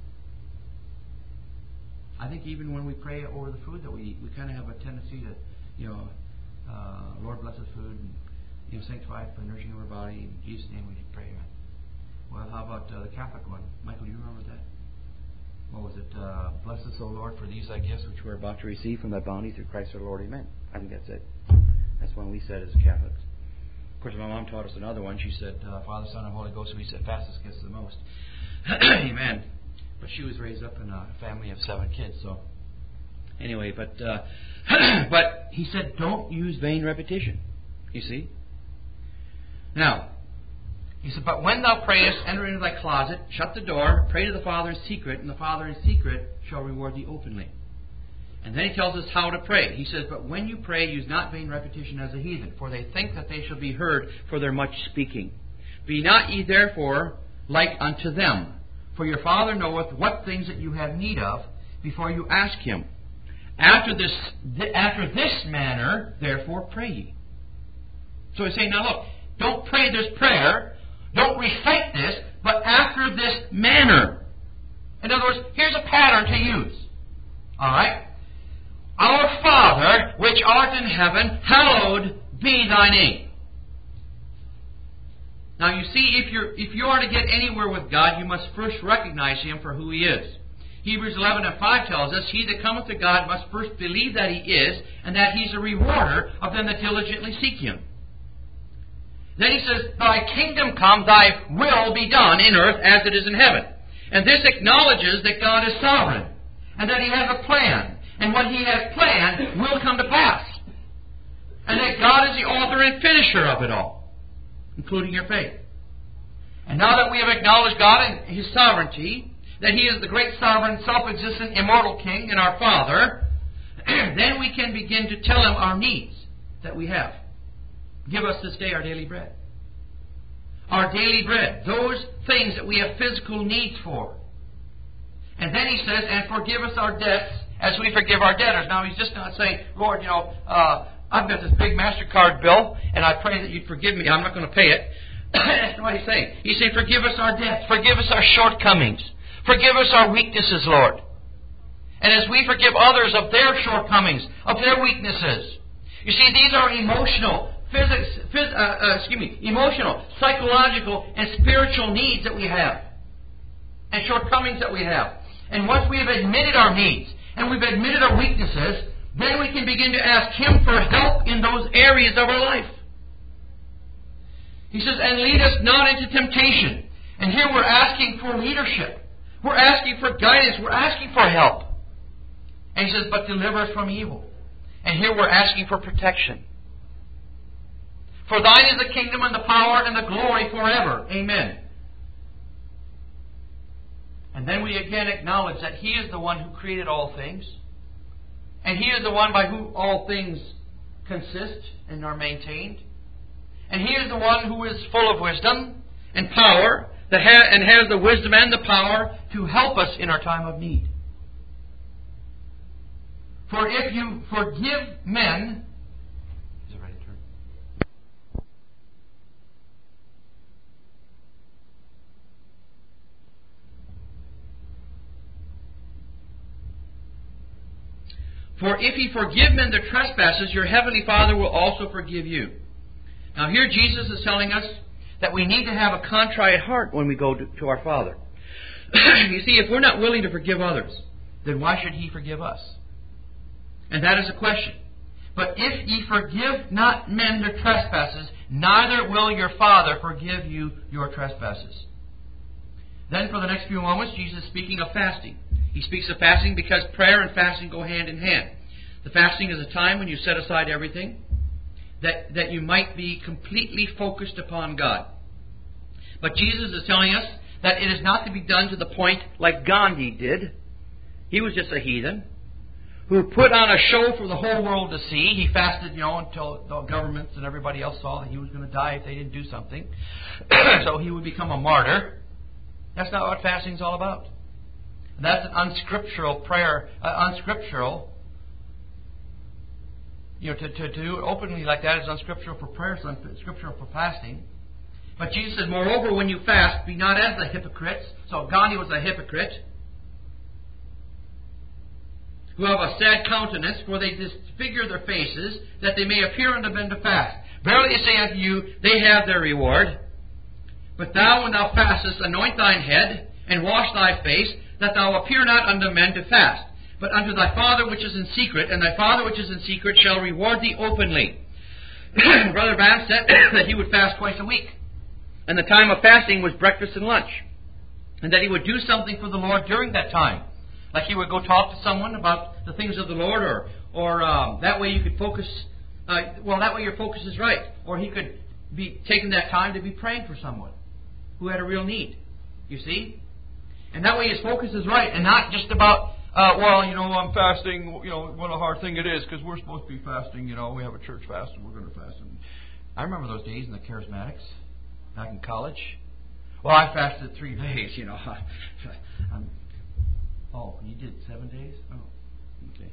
I think even when we pray over the food that we eat, we kind of have a tendency to, Lord bless this food, and sanctify it for the nourishing of our body. In Jesus' name we pray. Well, how about the Catholic one? Michael, do you remember that? What was it? Bless us, O Lord, for these thy gifts which we're about to receive from thy bounty through Christ our Lord. Amen. I think that's it. That's one we said as Catholics. Of course, my mom taught us another one. She said, Father, Son, and Holy Ghost, we said, fastest gets the most. Amen. But she was raised up in a family of 7 kids. So, anyway, but he said, don't use vain repetition. You see? Now, he said, but when thou prayest, enter into thy closet, shut the door, pray to the Father in secret, and the Father in secret shall reward thee openly. And then he tells us how to pray. He says, but when you pray, use not vain repetition as the heathen, for they think that they shall be heard for their much speaking. Be not ye therefore like unto them, for your Father knoweth what things that you have need of before you ask Him. After this manner, therefore, pray ye. So he's saying, now look, don't pray this prayer, don't recite this, but after this manner. In other words, here's a pattern to use. Alright? Our Father, which art in heaven, hallowed be thy name. Now you see, if you are to get anywhere with God, you must first recognize Him for who He is. Hebrews 11:5 tells us, he that cometh to God must first believe that He is, and that He's a rewarder of them that diligently seek Him. Then he says, thy kingdom come, thy will be done in earth as it is in heaven. And this acknowledges that God is sovereign, and that He has a plan, and what He has planned will come to pass. And that God is the author and finisher of it all, including your faith. And now that we have acknowledged God and His sovereignty, that He is the great sovereign, self-existent, immortal King and our Father, then we can begin to tell Him our needs that we have. Give us this day our daily bread. Our daily bread. Those things that we have physical needs for. And then He says, and forgive us our debts as we forgive our debtors. Now He's just not saying, Lord, I've got this big MasterCard bill, and I pray that you'd forgive me. I'm not going to pay it. That's not what He's saying. He's saying, forgive us our debts. Forgive us our shortcomings. Forgive us our weaknesses, Lord. And as we forgive others of their shortcomings, of their weaknesses. You see, these are emotional, emotional, psychological, and spiritual needs that we have. And shortcomings that we have. And once we have admitted our needs, and we've admitted our weaknesses, then we can begin to ask Him for help in those areas of our life. He says, and lead us not into temptation. And here we're asking for leadership. We're asking for guidance. We're asking for help. And He says, but deliver us from evil. And here we're asking for protection. For thine is the kingdom and the power and the glory forever. Amen. And then we again acknowledge that He is the one who created all things. And He is the one by whom all things consist and are maintained. And He is the one who is full of wisdom and power, and has the wisdom and the power to help us in our time of need. For if you forgive men... Is it ready to turn? For if ye forgive men their trespasses, your heavenly Father will also forgive you. Now here Jesus is telling us that we need to have a contrite heart when we go to our Father. You see, if we're not willing to forgive others, then why should He forgive us? And that is a question. But if ye forgive not men their trespasses, neither will your Father forgive you your trespasses. Then for the next few moments, Jesus is speaking of fasting. He speaks of fasting because prayer and fasting go hand in hand. The fasting is a time when you set aside everything, that you might be completely focused upon God. But Jesus is telling us that it is not to be done to the point like Gandhi did. He was just a heathen who put on a show for the whole world to see. He fasted, until the governments and everybody else saw that he was going to die if they didn't do something. So he would become a martyr. That's not what fasting is all about. That's an unscriptural prayer, unscriptural. To do it openly like that is unscriptural for prayer, it's unscriptural for fasting. But Jesus says, moreover, when you fast, be not as the hypocrites. So Gandhi was a hypocrite, who have a sad countenance, for they disfigure their faces, that they may appear unto men to fast. Verily I say unto you, they have their reward. But thou, when thou fastest, anoint thine head, and wash thy face, that thou appear not unto men to fast, but unto thy Father which is in secret, and thy Father which is in secret shall reward thee openly. Brother Branham said that he would fast twice a week. And the time of fasting was breakfast and lunch. And that he would do something for the Lord during that time. Like he would go talk to someone about the things of the Lord, or that way you could focus, that way your focus is right. Or he could be taking that time to be praying for someone who had a real need. You see? And that way his focus is right, and not just about, I'm fasting, what a hard thing it is, because we're supposed to be fasting, we have a church fast, and we're going to fast. And I remember those days in the Charismatics, back in college. Well, I fasted 3 days, you did 7 days? Oh, okay.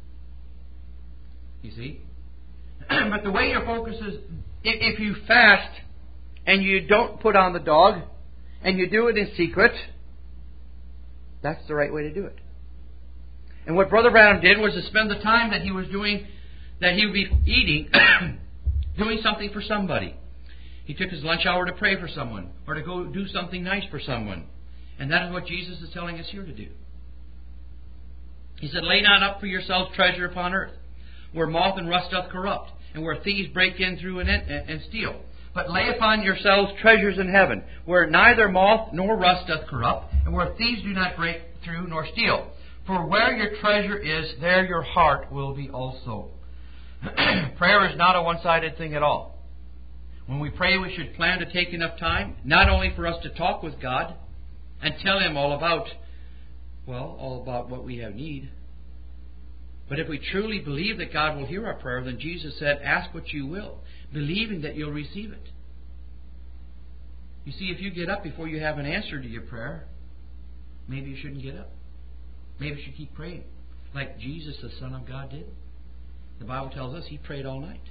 You see? But the way your focus is, if you fast, and you don't put on the dog, and you do it in secret, that's the right way to do it. And what Brother Branham did was to spend the time that he was doing, that he would be eating, doing something for somebody. He took his lunch hour to pray for someone, or to go do something nice for someone. And that is what Jesus is telling us here to do. He said, lay not up for yourselves treasure upon earth, where moth and rust doth corrupt, and where thieves break in through and steal. But lay upon yourselves treasures in heaven, where neither moth nor rust doth corrupt, and where thieves do not break through nor steal. For where your treasure is, there your heart will be also. Prayer is not a one-sided thing at all. When we pray, we should plan to take enough time, not only for us to talk with God and tell Him all about what we have need. But if we truly believe that God will hear our prayer, then Jesus said, ask what you will, believing that you'll receive it. You see, if you get up before you have an answer to your prayer, maybe you shouldn't get up. Maybe you should keep praying, like Jesus, the Son of God, did. The Bible tells us He prayed all night.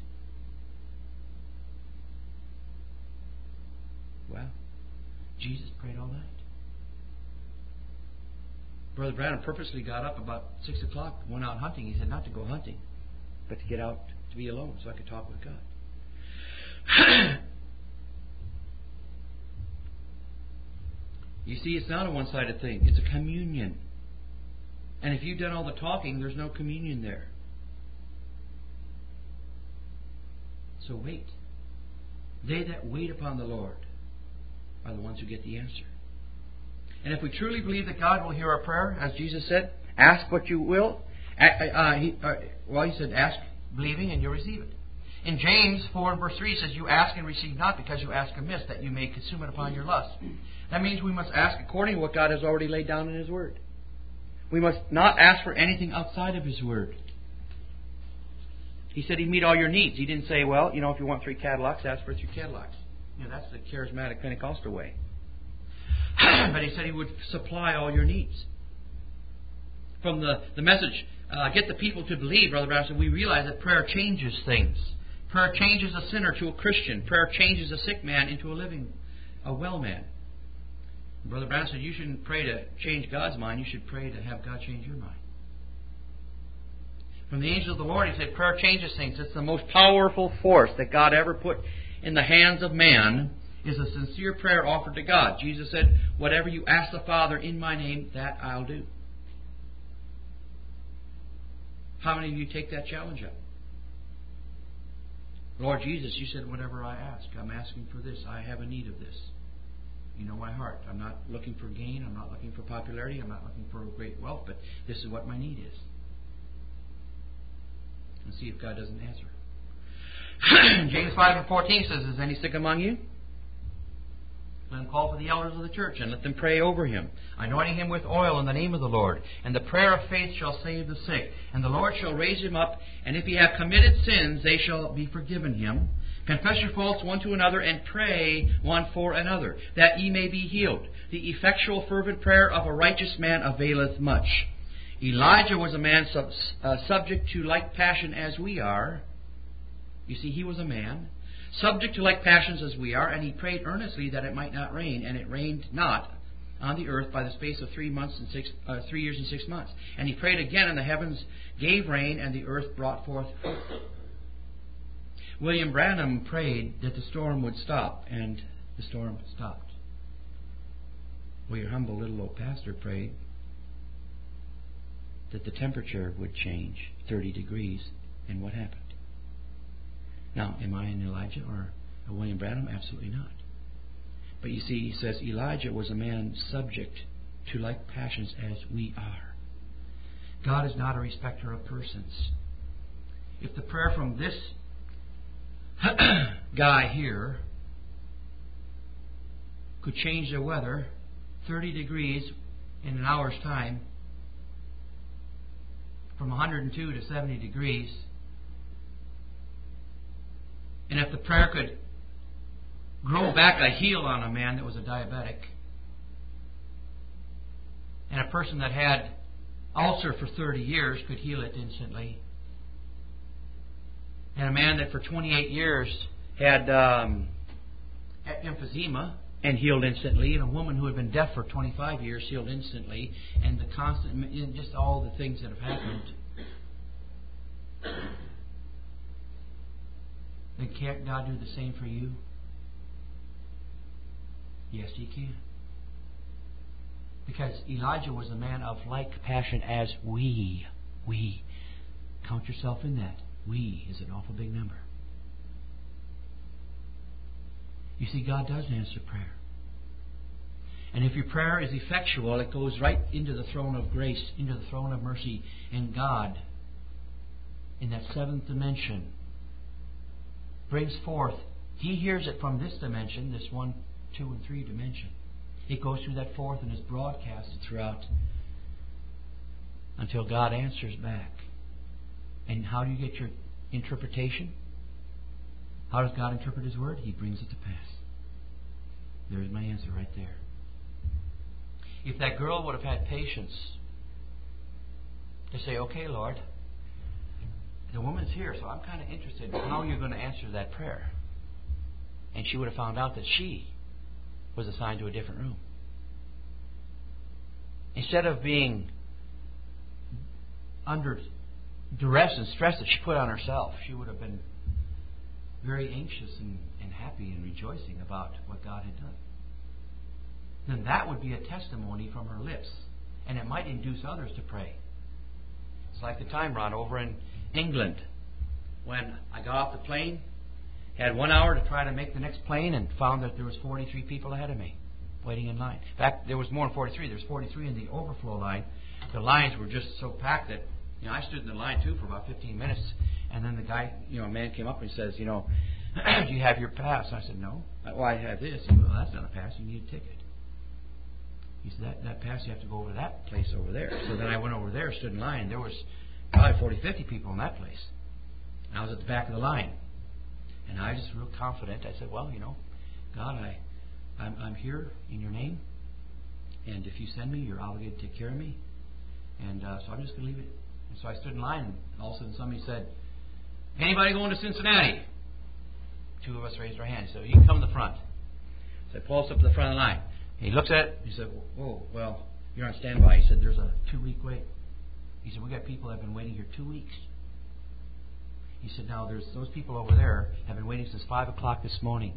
Well, Jesus prayed all night. Brother Branham purposely got up about 6 o'clock, went out hunting. He said not to go hunting, but to get out to be alone so I could talk with God. You see, it's not a one-sided thing. It's a communion. And if you've done all the talking, there's no communion there. So wait. They that wait upon the Lord are the ones who get the answer. And if we truly believe that God will hear our prayer, as Jesus said, ask what you will. He said, ask believing and you'll receive it. In James 4 and verse 3 it says, you ask and receive not because you ask amiss, that you may consume it upon your lust. That means we must ask according to what God has already laid down in His Word. We must not ask for anything outside of His Word. He said He'd meet all your needs. He didn't say, well, if you want 3 Cadillacs, ask for 3 Cadillacs. That's the charismatic Pentecostal way. But He said He would supply all your needs. From the message, Get the People to Believe, Brother Branham said, we realize that prayer changes things. Prayer changes a sinner to a Christian. Prayer changes a sick man into a well man. Brother Branham said, you shouldn't pray to change God's mind. You should pray to have God change your mind. From the angel of the Lord, he said, prayer changes things. It's the most powerful force that God ever put in the hands of man, is a sincere prayer offered to God. Jesus said, whatever you ask the Father in my name, that I'll do. How many of you take that challenge up? Lord Jesus, you said whatever I ask, I'm asking for this. I have a need of this. You know my heart. I'm not looking for gain. I'm not looking for popularity. I'm not looking for great wealth. But this is what my need is. And see if God doesn't answer. James 5 and 14 says, is any sick among you? Let him call for the elders of the church and let them pray over him, anointing him with oil in the name of the Lord. And the prayer of faith shall save the sick. And the Lord shall raise him up. And if he have committed sins, they shall be forgiven him. Confess your faults one to another and pray one for another, that ye may be healed. The effectual fervent prayer of a righteous man availeth much. Elijah was a man subject to like passion as we are. You see, he was a man subject to like passions as we are, and he prayed earnestly that it might not rain, and it rained not on the earth by the space of 3 years and 6 months. And he prayed again, and the heavens gave rain, and the earth brought forth fruit. William Branham prayed that the storm would stop, and the storm stopped. Well, your humble little old pastor prayed that the temperature would change 30 degrees, and what happened? Now, am I an Elijah or a William Branham? Absolutely not. But you see, he says Elijah was a man subject to like passions as we are. God is not a respecter of persons. If the prayer from this guy here could change the weather 30 degrees in an hour's time, from 102 to 70 degrees, and if the prayer could grow back a heel on a man that was a diabetic, and a person that had ulcer for 30 years could heal it instantly, and a man that for 28 years had emphysema and healed instantly, and a woman who had been deaf for 25 years healed instantly, and the constant, just all the things that have happened. Then can't God do the same for you? Yes, He can. Because Elijah was a man of like passion as we. Count yourself in that. We is an awful big number. You see, God does answer prayer. And if your prayer is effectual, it goes right into the throne of grace, into the throne of mercy, and God, in that seventh dimension, brings forth. He hears it from this dimension, this 1, 2, and 3 dimension. It goes through that fourth and is broadcasted throughout until God answers back. And how do you get your interpretation? How does God interpret His Word? He brings it to pass. There's my answer right there. If that girl would have had patience to say, okay, Lord, the woman's here, so I'm kind of interested in how you're going to answer that prayer. And she would have found out that she was assigned to a different room. Instead of being under duress and stress that she put on herself, she would have been very anxious and happy and rejoicing about what God had done. Then that would be a testimony from her lips, and it might induce others to pray. It's like the time, Ron, over in England, when I got off the plane, had 1 hour to try to make the next plane, and found that there was 43 people ahead of me waiting in line. In fact, there was more than 43. There was 43 in the overflow line. The lines were just so packed that I stood in the line too for about 15 minutes, And then the guy, a man came up and says, do you have your pass? I said, no. Well, I have this. He said, well, that's not a pass. You need a ticket. He said, that pass, you have to go over to that place over there. So then I went over there, stood in line. There was probably 40, 50 people in that place. And I was at the back of the line. And I was just real confident. I said, well, God, I'm here in your name. And if you send me, you're obligated to take care of me. And so I'm just going to leave it. And so I stood in line, and all of a sudden somebody said, anybody going to Cincinnati? Two of us raised our hands. He said, you can come to the front. So I pulled us up to the front of the line. And he looks at it. He said, whoa, well, you're on standby. He said, there's a 2-week wait. He said, we got people that have been waiting here 2 weeks. He said, now there's those people over there have been waiting since 5 o'clock this morning.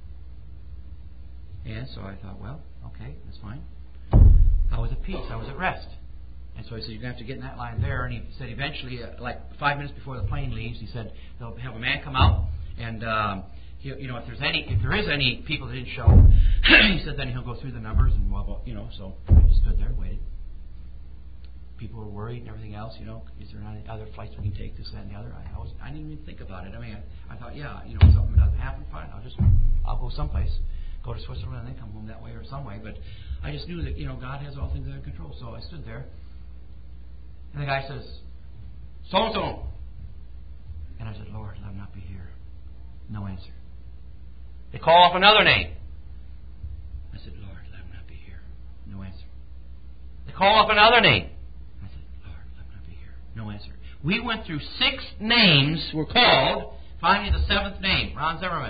And so I thought, well, okay, that's fine. I was at peace. I was at rest. And so he said, you're going to have to get in that line there. And he said, eventually, like 5 minutes before the plane leaves, he said, they'll have a man come out. And, if there is any people that didn't show, he said, then he'll go through the numbers. And, so I just stood there and waited. People were worried and everything else, is there any other flights we can take, this, that, and the other? I didn't even think about it. I mean, I thought, if something doesn't happen, fine, I'll go someplace, go to Switzerland and then come home that way or some way. But I just knew that, God has all things under control. So I stood there, and the guy says, so-and-so. And I said, Lord, let him not be here. No answer. They call off another name. I said, Lord, let him not be here. No answer. They call off another name. I said, Lord, let him not be here. No answer. We went through 6 names were called. Finally, the 7th name, Ron Zimmerman.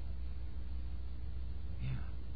Yeah.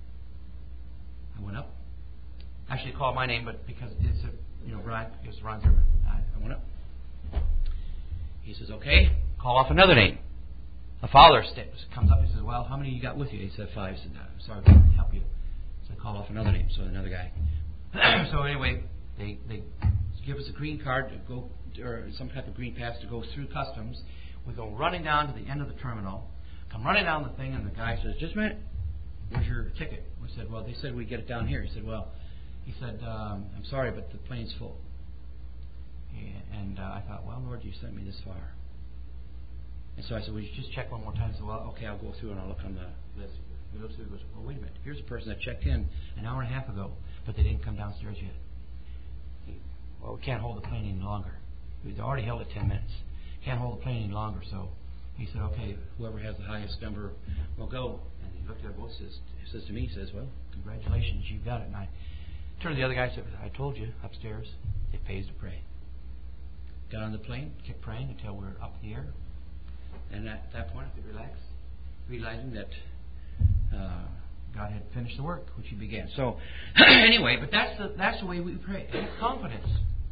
I went up. Actually, called my name, but because it's Ron Zimmerman. I went up. He says, okay, call off another name. A father comes up and says, well, how many you got with you? He said, 5. He said, no, sorry, we can't help you. So I call off another name. So another guy. So anyway, they give us a green card to go, or some type of green pass to go through customs. We go running down to the end of the terminal, come running down the thing, and the guy says, just a minute, where's your ticket? We said, well, they said we'd get it down here. He said, I'm sorry, but the plane's full. And I thought, well, Lord, you sent me this far. And so I said, will you just check one more time? I said, well, okay, I'll go through and I'll look on the list. He looks through and goes, well, wait a minute. Here's a person that checked in an hour and a half ago, but they didn't come downstairs yet. Well, we can't hold the plane any longer. We've already held it 10 minutes. Can't hold the plane any longer. So he said, okay, whoever has the highest number will go. And he looked at both. He says to me, he says, well, congratulations, you got it. And I turned to the other guy and said, I told you, upstairs, it pays to pray. Got on the plane, kept praying until we were up in the air. And at that point, I could relax, realizing that God had finished the work which He began. So, anyway, but that's the way we pray. Have confidence.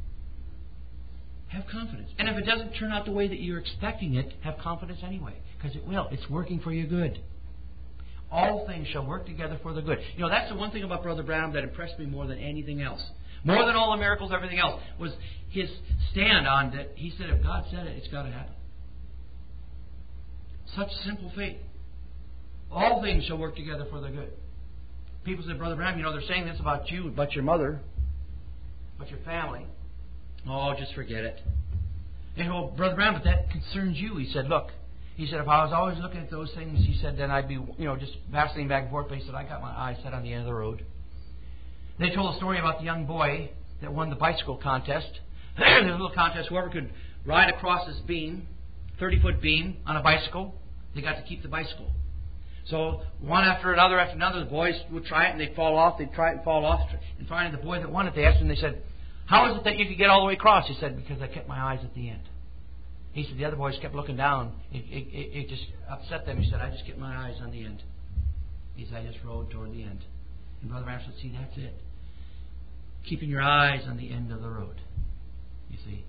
Have confidence. And if it doesn't turn out the way that you're expecting it, have confidence anyway, because it will. It's working for your good. All things shall work together for the good. That's the one thing about Brother Branham that impressed me more than anything else. More than all the miracles, everything else, was his stand on that. He said, if God said it, it's got to happen. Such simple faith. All things shall work together for the good. People say, Brother Branham, they're saying this about you, about your mother, about your family. Oh, just forget it. Well, Brother Branham, but that concerns you. He said, look. He said, if I was always looking at those things, he said, then I'd be, just vacillating back and forth. But he said, I got my eyes set on the end of the road. They told a story about the young boy that won the bicycle contest. There's a little contest. Whoever could ride across this beam, 30-foot beam on a bicycle, they got to keep the bicycle. So one after another, the boys would try it and they'd fall off. They'd try it and fall off. And finally, the boy that won it, they asked him, they said, how is it that you could get all the way across? He said, because I kept my eyes at the end. He said, the other boys kept looking down. It just upset them. He said, I just kept my eyes on the end. He said, I just rode toward the end. And Brother Branham said, see, that's it. Keeping your eyes on the end of the road. You see.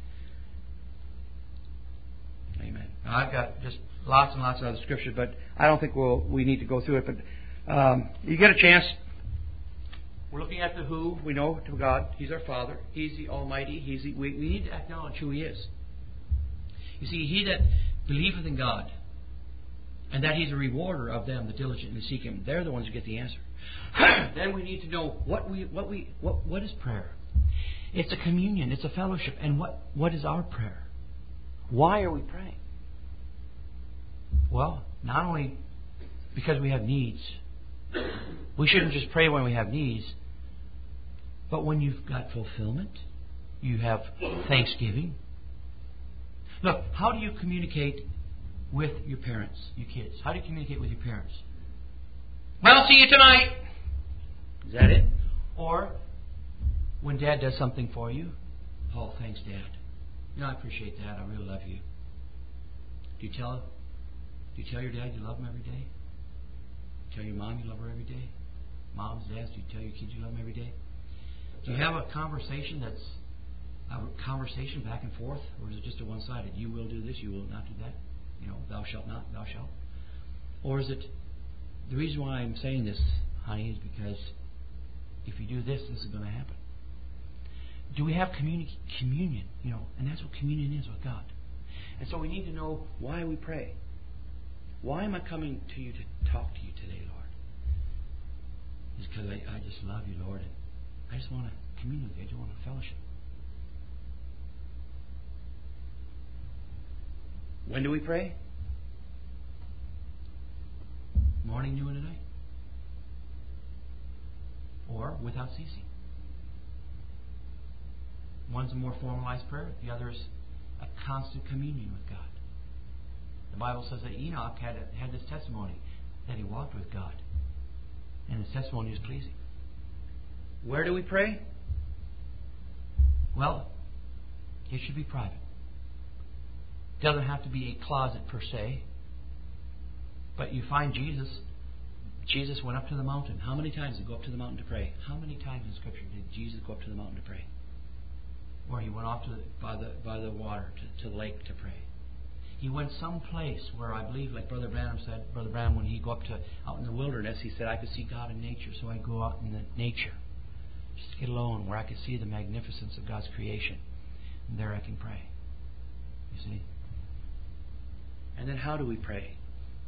Amen. Now, I've got just lots and lots of other scriptures, but I don't think we need to go through it. But you get a chance. We're looking at the who. We know to God. He's our Father. He's the Almighty. We need to acknowledge who He is. You see, he that believeth in God, and that He's a rewarder of them that diligently seek Him, they're the ones who get the answer. Then we need to know what is prayer. It's a communion. It's a fellowship. And what is our prayer? Why are we praying? Well, not only because we have needs. We shouldn't just pray when we have needs, but when you've got fulfillment, you have thanksgiving. Look, how do you communicate with your parents, your kids? How do you communicate with your parents? Well, see you tonight. Is that it? Or when Dad does something for you, oh, thanks, Dad. I appreciate that. I really love you. Do you tell your dad you love him every day? Tell your mom you love her every day? Moms, dads, do you tell your kids you love them every day? Do you have a conversation that's a conversation back and forth, or is it just a one-sided? You will do this, you will not do that. Thou shalt not, thou shalt. Or is it, the reason why I'm saying this, honey, is because if you do this, this is going to happen. Do we have communion? And that's what communion is with God. And so we need to know why we pray. Why am I coming to you to talk to you today, Lord? It's because I just love you, Lord, and I just want to commune with you. I just want to fellowship. When do we pray? Morning, noon, and night. Or without ceasing. One's a more formalized prayer. The other is a constant communion with God. The Bible says that Enoch had this testimony that he walked with God. And his testimony was pleasing. Where do we pray? Well, it should be private. It doesn't have to be a closet per se. But you find Jesus went up to the mountain. How many times did he go up to the mountain to pray? How many times in Scripture did Jesus go up to the mountain to pray? Or he went off by the water to the lake to pray. He went someplace where I believe, like Brother Branham said, Brother Branham, when he go up out in the wilderness, he said, I could see God in nature, so I go out in the nature. Just get alone where I can see the magnificence of God's creation. And there I can pray. You see? And then how do we pray?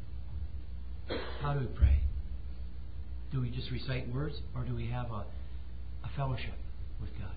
How do we pray? Do we just recite words, or do we have a fellowship with God?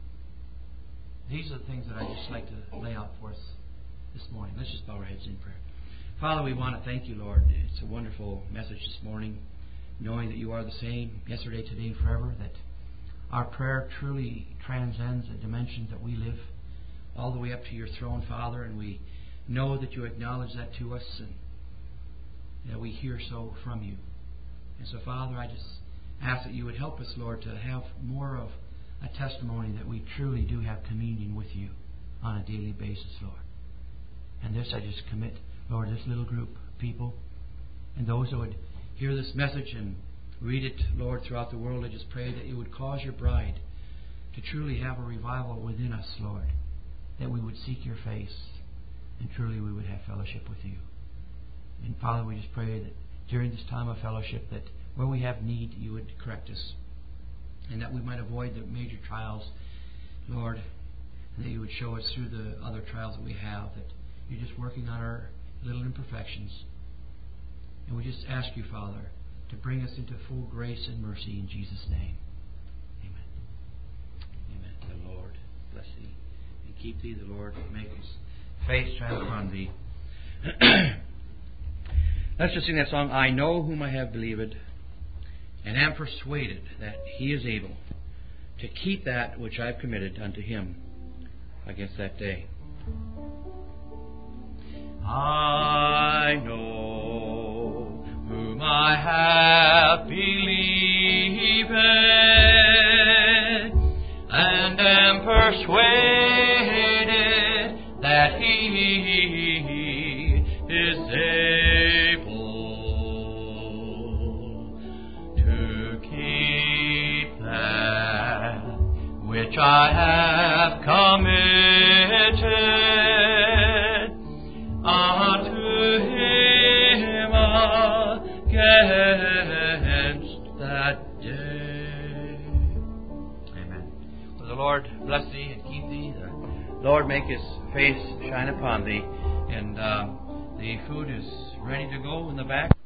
These are the things that I just like to lay out for us this morning. Let's just bow our heads in prayer. Father, we want to thank you, Lord. It's a wonderful message this morning, knowing that you are the same yesterday, today, and forever, that our prayer truly transcends the dimension that we live, all the way up to your throne, Father, and we know that you acknowledge that to us, and that we hear so from you. And so, Father, I just ask that you would help us, Lord, to have more of a testimony that we truly do have communion with you on a daily basis, Lord. And this I just commit, Lord, this little group of people and those who would hear this message and read it, Lord, throughout the world. I just pray that you would cause your bride to truly have a revival within us, Lord, that we would seek your face and truly we would have fellowship with you. And Father, we just pray that during this time of fellowship, that where we have need, you would correct us, and that we might avoid the major trials, Lord, and that you would show us through the other trials that we have, that you're just working on our little imperfections. And we just ask you, Father, to bring us into full grace and mercy in Jesus' name. Amen. Amen. The Lord bless thee and keep thee. The Lord make his face shine upon thee. Let's just sing that song, I know whom I have believed, and am persuaded that he is able to keep that which I have committed unto him against that day. I know whom I have believed, and am persuaded that he is able to keep that which I have committed unto him against that day. Amen. Well, the Lord bless thee and keep thee. The Lord make his face shine upon thee. And the food is ready to go in the back.